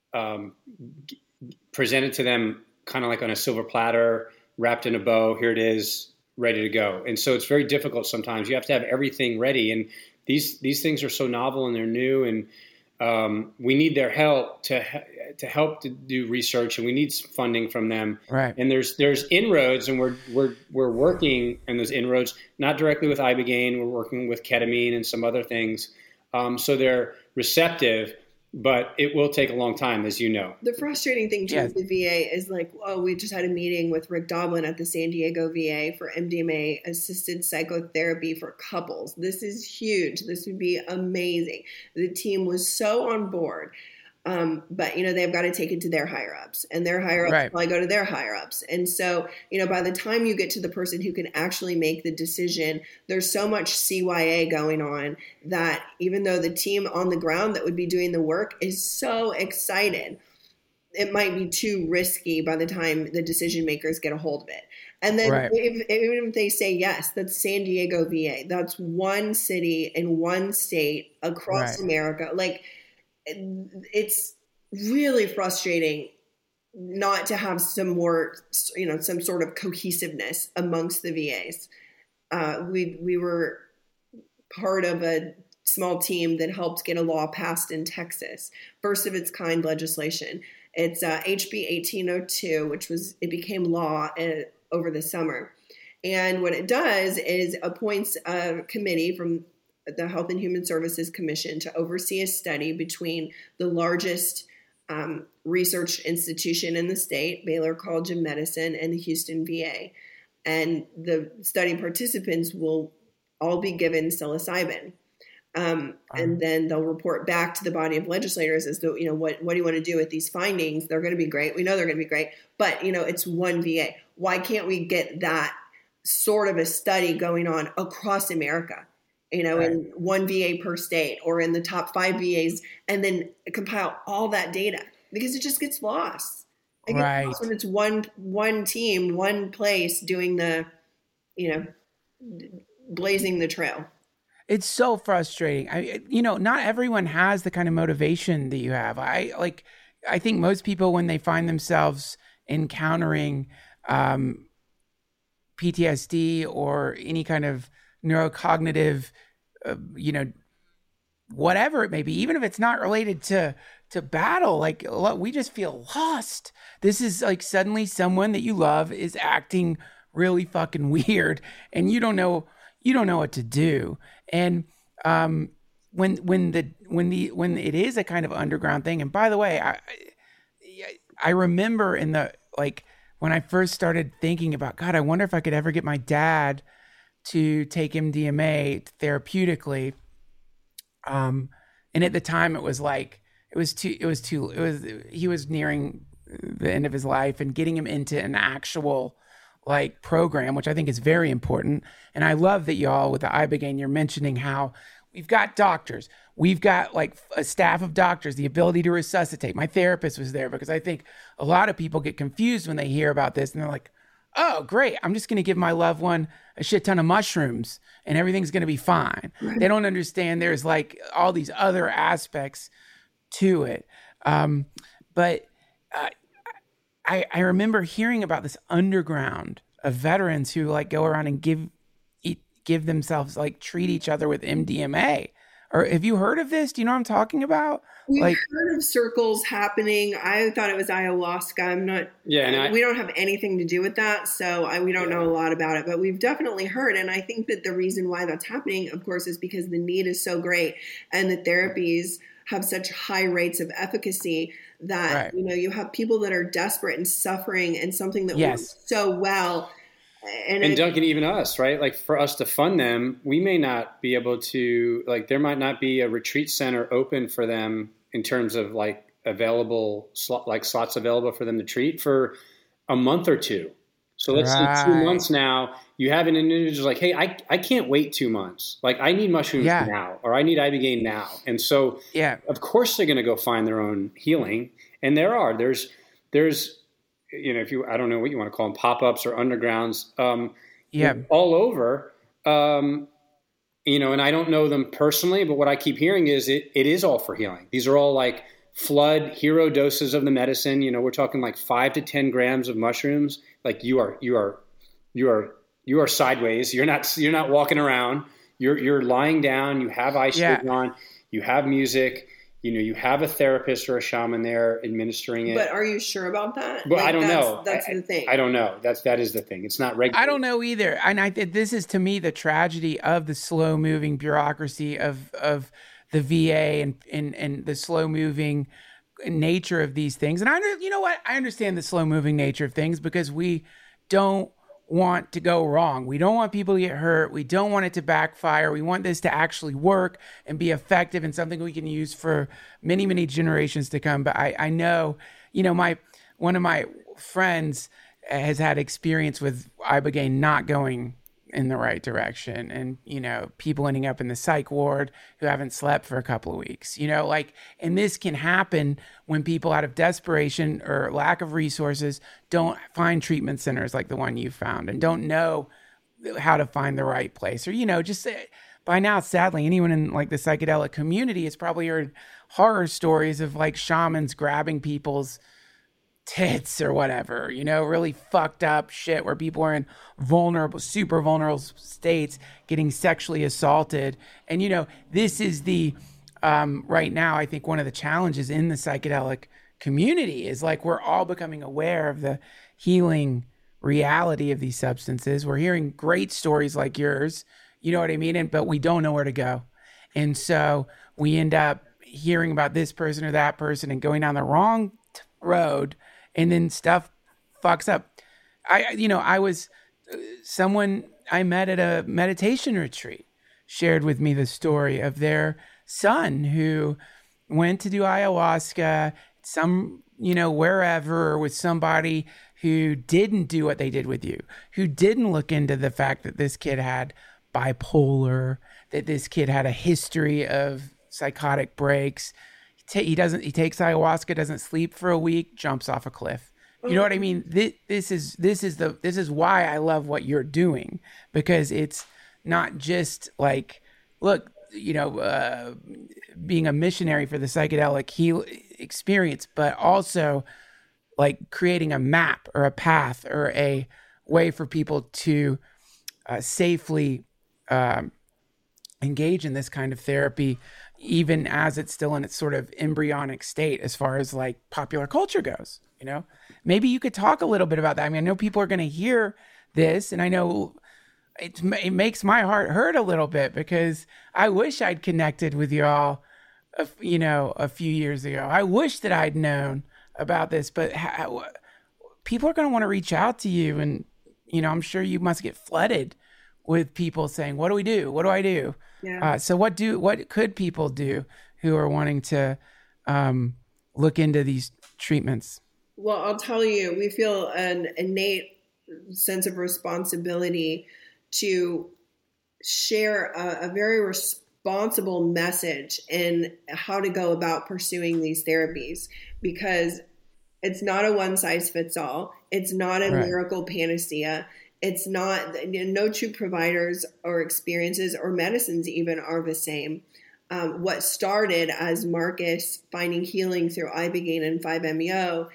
presented to them kind of like on a silver platter, wrapped in a bow. Here it is, ready to go. And so it's very difficult sometimes. You have to have everything ready. And these things are so novel and they're new, and we need their help to help to do research, and we need some funding from them. Right. And there's inroads, and we're working in those inroads, not directly with Ibogaine. We're working with ketamine and some other things. So they're receptive, but it will take a long time, as you know. The frustrating thing too with the VA is like, we just had a meeting with Rick Doblin at the San Diego VA for MDMA assisted psychotherapy for couples. This is huge. This would be amazing. The team was so on board. But, they've got to take it to their higher ups, and their higher ups probably go to their higher ups. And so, by the time you get to the person who can actually make the decision, there's so much CYA going on that even though the team on the ground that would be doing the work is so excited, it might be too risky by the time the decision makers get a hold of it. And then even if they say yes, that's San Diego VA. That's one city in one state across America. Like, it's really frustrating not to have some more, some sort of cohesiveness amongst the VAs. We were part of a small team that helped get a law passed in Texas, first of its kind legislation. It's HB 1802, it became law over the summer. And what it does is appoints a committee from the Health and Human Services Commission to oversee a study between the largest research institution in the state, Baylor College of Medicine, and the Houston VA. And the study participants will all be given psilocybin. And then they'll report back to the body of legislators as to, what do you want to do with these findings? They're going to be great. We know they're going to be great. But, it's one VA. Why can't we get that sort of a study going on across America? In one VA per state, or in the top 5 VAs, and then compile all that data, because it just gets lost. It gets lost when it's one team, one place doing the, blazing the trail. It's so frustrating. Not everyone has the kind of motivation that you have. I think most people, when they find themselves encountering PTSD or any kind of neurocognitive, whatever it may be, even if it's not related to battle, we just feel lost. This is like suddenly someone that you love is acting really fucking weird, and you don't know what to do. And when it is a kind of underground thing. And by the way, I remember when I first started thinking about, God, I wonder if I could ever get my dad to take MDMA therapeutically. And at the time it was he was nearing the end of his life and getting him into an actual like program, which I think is very important. And I love that y'all with the Ibogaine, you're mentioning how we've got doctors, we've got like a staff of doctors, the ability to resuscitate. My therapist was there because I think a lot of people get confused when they hear about this and they're like, oh, great, I'm just going to give my loved one a shit ton of mushrooms and everything's going to be fine. Right. They don't understand there's like all these other aspects to it. But I remember hearing about this underground of veterans who like go around and give themselves, like treat each other with MDMA. Or have you heard of this? Do you know what I'm talking about? We've heard of circles happening. I thought it was ayahuasca. I'm not. Yeah, we don't have anything to do with that, so we don't know a lot about it. But we've definitely heard, and I think that the reason why that's happening, of course, is because the need is so great, and the therapies have such high rates of efficacy that you have people that are desperate and suffering, and something that works so well. And Duncan, even us, right? Like for us to fund them, we may not be able to, like there might not be a retreat center open for them in terms of like available slots available for them to treat for a month or two. So let's say 2 months now, you have an individual like, hey, I can't wait 2 months. Like I need mushrooms now, or I need Ibogaine now. And so of course they're going to go find their own healing. And there's I don't know what you want to call them, pop-ups or undergrounds, all over, and I don't know them personally, but what I keep hearing is it is all for healing. These are all like flood hero doses of the medicine. We're talking like 5 to 10 grams of mushrooms. Like you are sideways. You're not walking around. You're lying down. You have eye shades on. You have music. You have a therapist or a shaman there administering it. But are you sure about that? Well, I don't know. That's the thing. I don't know. That is the thing. It's not regular. I don't know either. And I think this is, to me, the tragedy of the slow-moving bureaucracy of the VA and the slow-moving nature of these things. And I understand the slow-moving nature of things because we don't want to go wrong. We don't want people to get hurt. We don't want it to backfire. We want this to actually work and be effective and something we can use for many, many generations to come. But I know, one of my friends has had experience with Ibogaine not going in the right direction, and people ending up in the psych ward who haven't slept for a couple of weeks, and this can happen when people out of desperation or lack of resources don't find treatment centers like the one you found and don't know how to find the right place, or just by now, sadly, anyone in like the psychedelic community has probably heard horror stories of like shamans grabbing people's tits or whatever, really fucked up shit where people are in super vulnerable states getting sexually assaulted. And, this is the, right now, I think one of the challenges in the psychedelic community is like, we're all becoming aware of the healing reality of these substances. We're hearing great stories like yours, you know what I mean? But we don't know where to go. And so we end up hearing about this person or that person and going down the wrong road. And then stuff fucks up. Someone I met at a meditation retreat shared with me the story of their son who went to do ayahuasca, wherever, with somebody who didn't do what they did with you, who didn't look into the fact that this kid had bipolar, that this kid had a history of psychotic breaks. He takes ayahuasca, doesn't sleep for a week, jumps off a cliff. You know what I mean? This is why I love what you're doing, because it's not just like, look, being a missionary for the psychedelic experience, but also like creating a map or a path or a way for people to safely engage in this kind of therapy, even as it's still in its sort of embryonic state as far as like popular culture goes. Maybe you could talk a little bit about that. I mean, I know people are going to hear this, and I know it makes my heart hurt a little bit because I wish I'd connected with y'all, a few years ago. I wish that I'd known about this, but people are going to want to reach out to you, and I'm sure you must get flooded with people saying, "What do we do? What do I do?" Yeah. So what could people do who are wanting to look into these treatments? Well, I'll tell you, we feel an innate sense of responsibility to share a very responsible message in how to go about pursuing these therapies, because it's not a one size fits all. It's not a miracle panacea. It's not, no two providers or experiences or medicines even are the same. What started as Marcus finding healing through Ibogaine and 5-MeO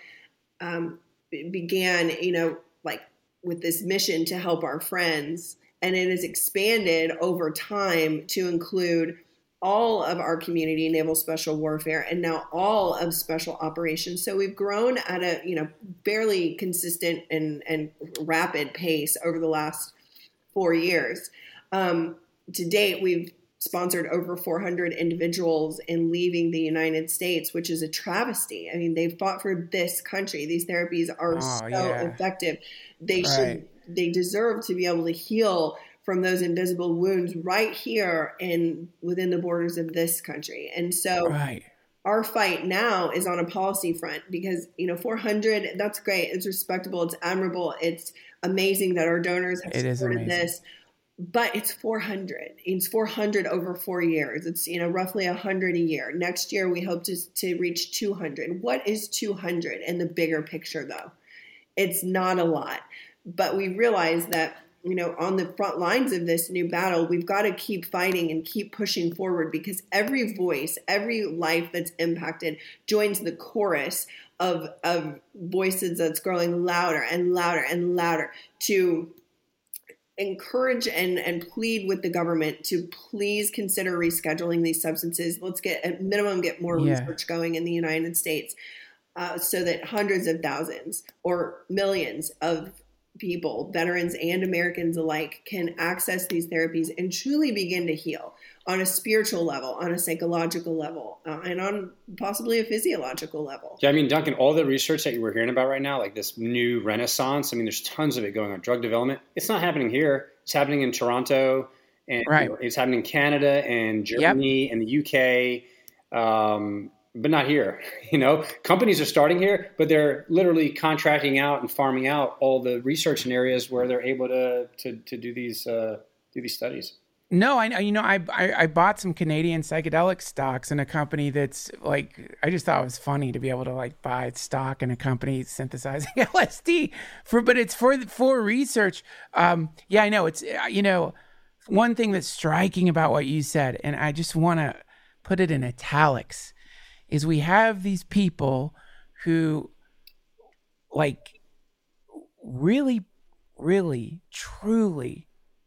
began, like with this mission to help our friends. And it has expanded over time to include all of our community, Naval Special Warfare, and now all of Special Operations. So we've grown at a, fairly consistent and rapid pace over the last 4 years. To date, we've sponsored over 400 individuals in leaving the United States, which is a travesty. I mean, they've fought for this country. These therapies are effective. They deserve to be able to heal from those invisible wounds right here and within the borders of this country. And so our fight now is on a policy front, because, 400, that's great. It's respectable. It's admirable. It's amazing that our donors have supported this. But it's 400. It's 400 over 4 years. It's, roughly 100 a year. Next year, we hope to reach 200. What is 200 in the bigger picture, though? It's not a lot. But we realize that, on the front lines of this new battle, we've got to keep fighting and keep pushing forward, because every voice, every life that's impacted joins the chorus of voices that's growing louder and louder and louder to encourage and plead with the government to please consider rescheduling these substances. Let's at minimum get more research going in the United States, so that hundreds of thousands or millions of people, veterans and Americans alike, can access these therapies and truly begin to heal on a spiritual level, on a psychological level, and on possibly a physiological level. Yeah, I mean, Duncan, all the research that you were hearing about right now, like this new renaissance, I mean, there's tons of it going on. Drug development, it's not happening here. It's happening in Toronto, and it's happening in Canada and Germany and the UK. But not here. Companies are starting here, but they're literally contracting out and farming out all the research in areas where they're able to do these studies. No, I bought some Canadian psychedelic stocks in a company that's like, I just thought it was funny to be able to like buy stock in a company synthesizing LSD but it's for research. I know it's, one thing that's striking about what you said, and I just want to put it in italics, is we have these people who like really, really, truly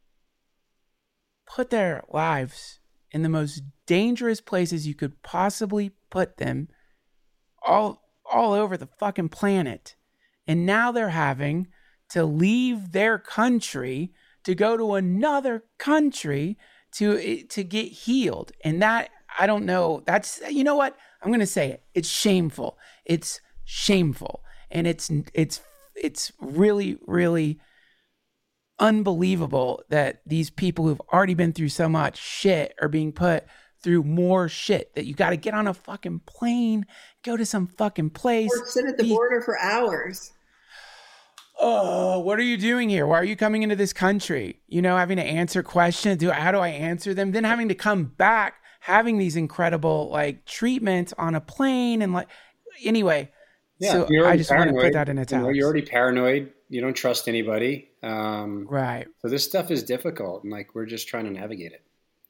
put their lives in the most dangerous places you could possibly put them, all over the fucking planet. And now they're having to leave their country to go to another country to get healed. And that, I don't know, that's, you know what? I'm going to say it. It's shameful. It's shameful. And it's really, really unbelievable that these people who've already been through so much shit are being put through more shit, that you got to get on a fucking plane, go to some fucking place. Or sit at the border for hours. Oh, what are you doing here? Why are you coming into this country? Having to answer questions. How do I answer them? Then having to come back, having these incredible like treatments on a plane and like, anyway. Yeah, so I just want to put that in italics. You're already paranoid. You don't trust anybody. Right. So this stuff is difficult, and like we're just trying to navigate it.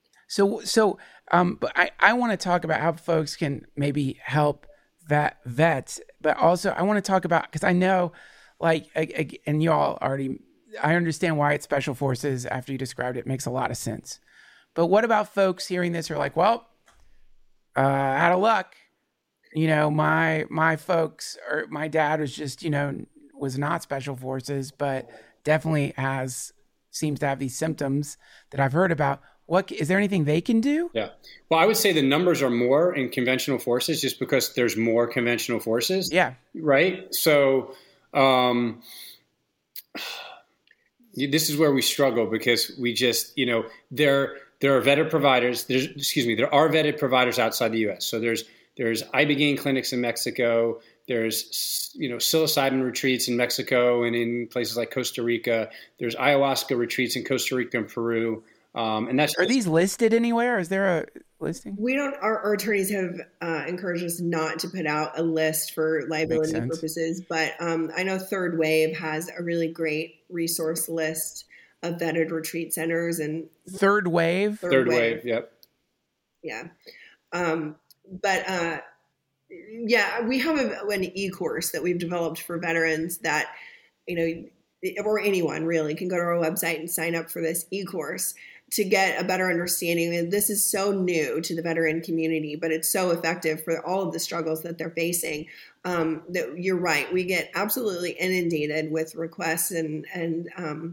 But I want to talk about how folks can maybe help vets, but also I want to talk about, because I know, like, and you all already, I understand why it's special forces. After you described it, makes a lot of sense. But what about folks hearing this who are like, well, out of luck, my folks, or my dad was just, was not special forces, but definitely seems to have these symptoms that I've heard about. What is there anything they can do? Yeah. Well, I would say the numbers are more in conventional forces just because there's more conventional forces. Yeah. Right. So this is where we struggle, because we just, there are vetted providers. There are vetted providers outside the U.S. So there's There's ibogaine clinics in Mexico. There's, psilocybin retreats in Mexico and in places like Costa Rica. There's ayahuasca retreats in Costa Rica and Peru. And are these listed anywhere? Is there a listing? We don't. Our attorneys have encouraged us not to put out a list for liability purposes. But I know Third Wave has a really great resource list of vetted retreat centers and Third Wave. Third Wave. Yep. Yeah. We have an e-course that we've developed for veterans that, or anyone really can go to our website and sign up for this e-course to get a better understanding. And this is so new to the veteran community, but it's so effective for all of the struggles that they're facing. That you're right. We get absolutely inundated with requests and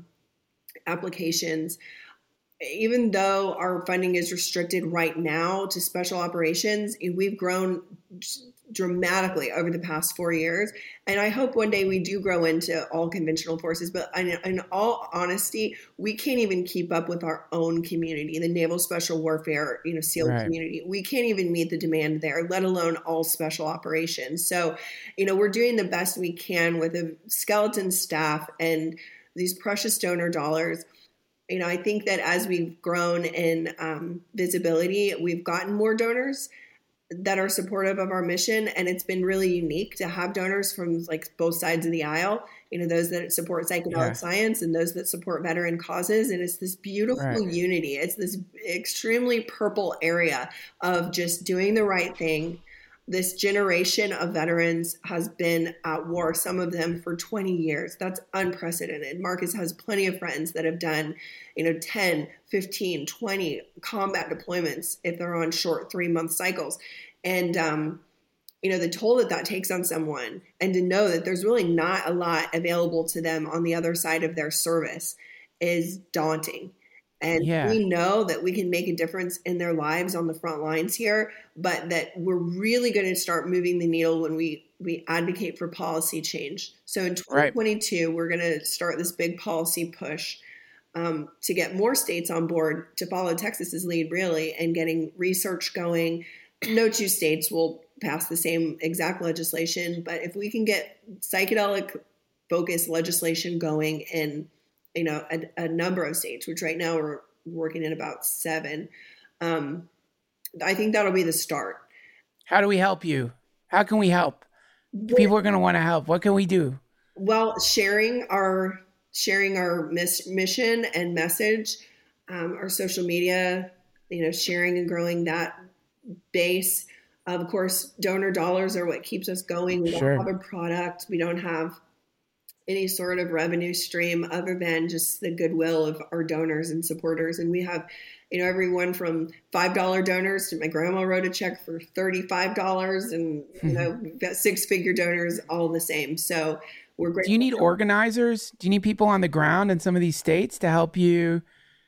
applications. Even though our funding is restricted right now to special operations, we've grown dramatically over the past 4 years. And I hope one day we do grow into all conventional forces. But in all honesty, we can't even keep up with our own community, the Naval Special Warfare, SEAL community. We can't even meet the demand there, let alone all special operations. So, we're doing the best we can with a skeleton staff and these precious donor dollars. I think that as we've grown in visibility, we've gotten more donors that are supportive of our mission. And it's been really unique to have donors from both sides of the aisle, those that support psychedelic science and those that support veteran causes. And it's this beautiful unity. It's this extremely purple area of just doing the right thing. This generation of veterans has been at war, some of them for 20 years. That's unprecedented. Marcus has plenty of friends that have done, 10, 15, 20 combat deployments if they're on short 3-month cycles. And, the toll that takes on someone, and to know that there's really not a lot available to them on the other side of their service is daunting. And we know that we can make a difference in their lives on the front lines here, but that we're really going to start moving the needle when we advocate for policy change. So in 2022, we're going to start this big policy push to get more states on board to follow Texas's lead, really, and getting research going. No two states will pass the same exact legislation, but if we can get psychedelic-focused legislation going in a number of states, which right now we're working in about 7. I think that'll be the start. How do we help you? How can we help? People are going to want to help. What can we do? Well, sharing our mission and message, our social media, sharing and growing that base. Of course, donor dollars are what keeps us going. We don't have a product. We don't have any sort of revenue stream other than just the goodwill of our donors and supporters. And we have, everyone from $5 donors to my grandma wrote a check for $35 and, we've got 6-figure donors, all the same. So we're great. Do you need organizers? Do you need people on the ground in some of these states to help you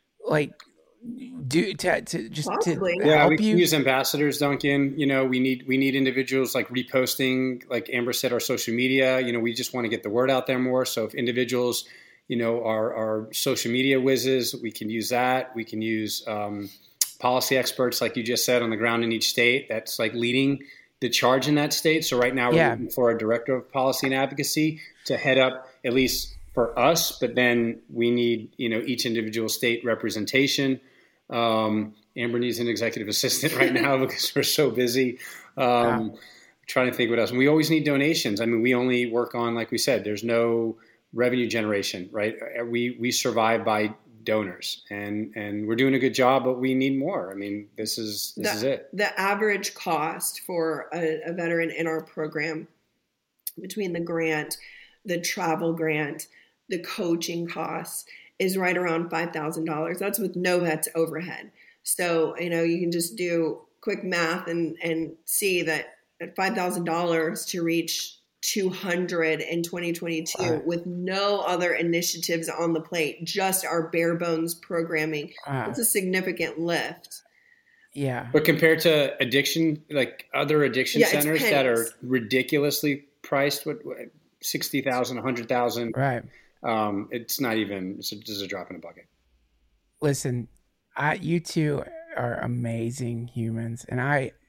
we can use ambassadors, Duncan. We need individuals reposting, like Amber said, our social media. We just want to get the word out there more. So if individuals, are social media whizzes, we can use that. We can use policy experts, like you just said, on the ground in each state. That's leading the charge in that state. So right now we're looking for a director of policy and advocacy to head up, at least for us. But then we need, each individual state representation. Amber needs an executive assistant right now because we're so busy. Trying to think what else. And we always need donations. I mean, we only work on, like we said, there's no revenue generation, right? We survive by donors, and we're doing a good job, but we need more. I mean, this is it. The average cost for a veteran in our program, between the grant, the travel grant, the coaching costs, is right around $5,000. That's with no vet's overhead. So, you can just do quick math and see that at $5,000 to reach 200 in 2022 with no other initiatives on the plate, just our bare bones programming. It's a significant lift. Yeah. But compared to addiction, other addiction centers that are ridiculously priced with 60,000, 100,000. Right. It's not even, it's just a drop in a bucket. Listen, you two are amazing humans. And I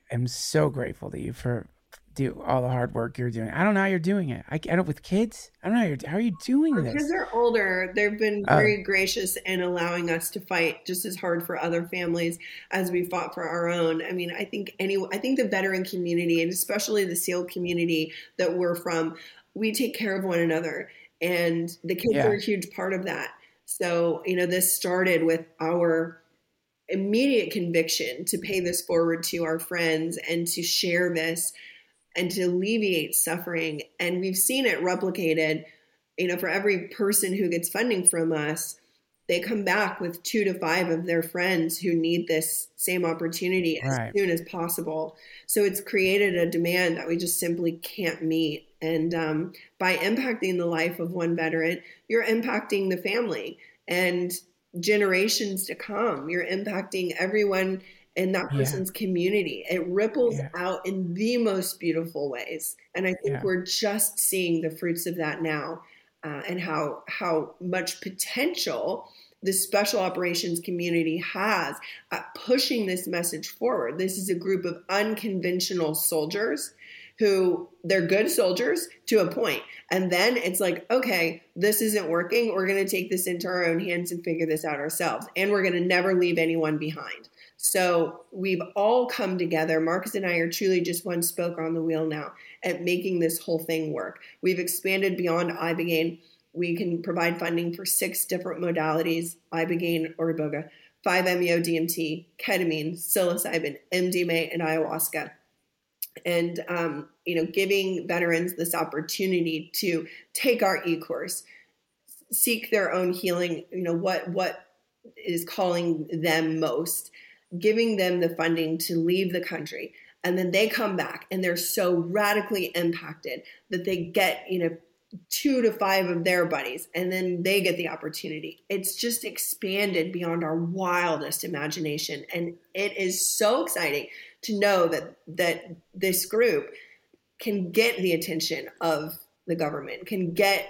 am so grateful to you for do all the hard work you're doing. I don't know how you're doing it. I don't with kids. I don't know how are you doing this? Our kids are older. They've been very gracious in allowing us to fight just as hard for other families as we fought for our own. I mean, I think the veteran community, and especially the SEAL community that we're from, we take care of one another, and the kids are a huge part of that. So, this started with our immediate conviction to pay this forward to our friends and to share this and to alleviate suffering. And we've seen it replicated, for every person who gets funding from us, they come back with 2 to 5 of their friends who need this same opportunity as soon as possible. So it's created a demand that we just simply can't meet. And by impacting the life of one veteran, you're impacting the family and generations to come. You're impacting everyone in that person's community. It ripples out in the most beautiful ways. And I think we're just seeing the fruits of that now, and how much potential the special operations community has at pushing this message forward. This is a group of unconventional soldiers who they're good soldiers to a point. And then it's like, okay, this isn't working. We're going to take this into our own hands and figure this out ourselves. And we're going to never leave anyone behind. So we've all come together. Marcus and I are truly just one spoke on the wheel now at making this whole thing work. We've expanded beyond Ibogaine. We can provide funding for 6 different modalities: Ibogaine or Iboga, 5-MeO-DMT, ketamine, psilocybin, MDMA, and ayahuasca. And, giving veterans this opportunity to take our e-course, seek their own healing, what is calling them most, giving them the funding to leave the country. And then they come back and they're so radically impacted that they get, 2 to 5 of their buddies, and then they get the opportunity. It's just expanded beyond our wildest imagination. And it is so exciting to know that this group can get the attention of the government, can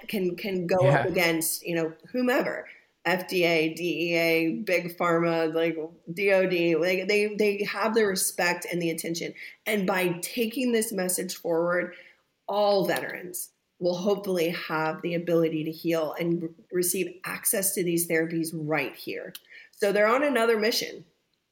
go up against, whomever, FDA, DEA, big pharma, like DOD, like they have the respect and the attention. And by taking this message forward, all veterans will hopefully have the ability to heal and receive access to these therapies right here. So they're on another mission.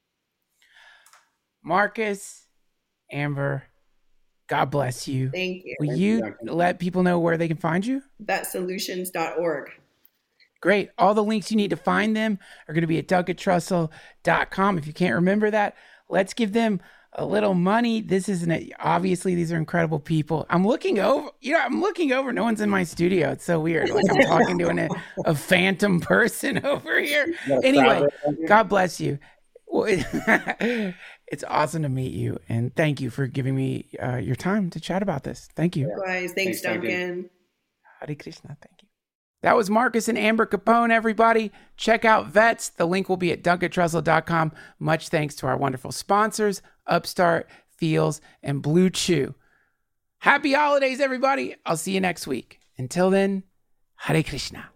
Marcus, Amber, God bless you. Thank you. Will you let people know where they can find you? VetSolutions.org. Great. All the links you need to find them are going to be at DuncanTrussell.com. If you can't remember that, let's give them a little money. This isn't obviously these are incredible people. I'm looking over. No one's in my studio. It's so weird. Like I'm talking to a phantom person over here. Anyway, God bless you. Well, it's awesome to meet you, and thank you for giving me your time to chat about this. Thank you. Likewise. Thanks, Duncan. Hare Krishna. Thank you. That was Marcus and Amber Capone, everybody. Check out Vets. The link will be at DuncanTrussell.com. Much thanks to our wonderful sponsors, Upstart, Feels, and Blue Chew. Happy holidays, everybody. I'll see you next week. Until then, Hare Krishna.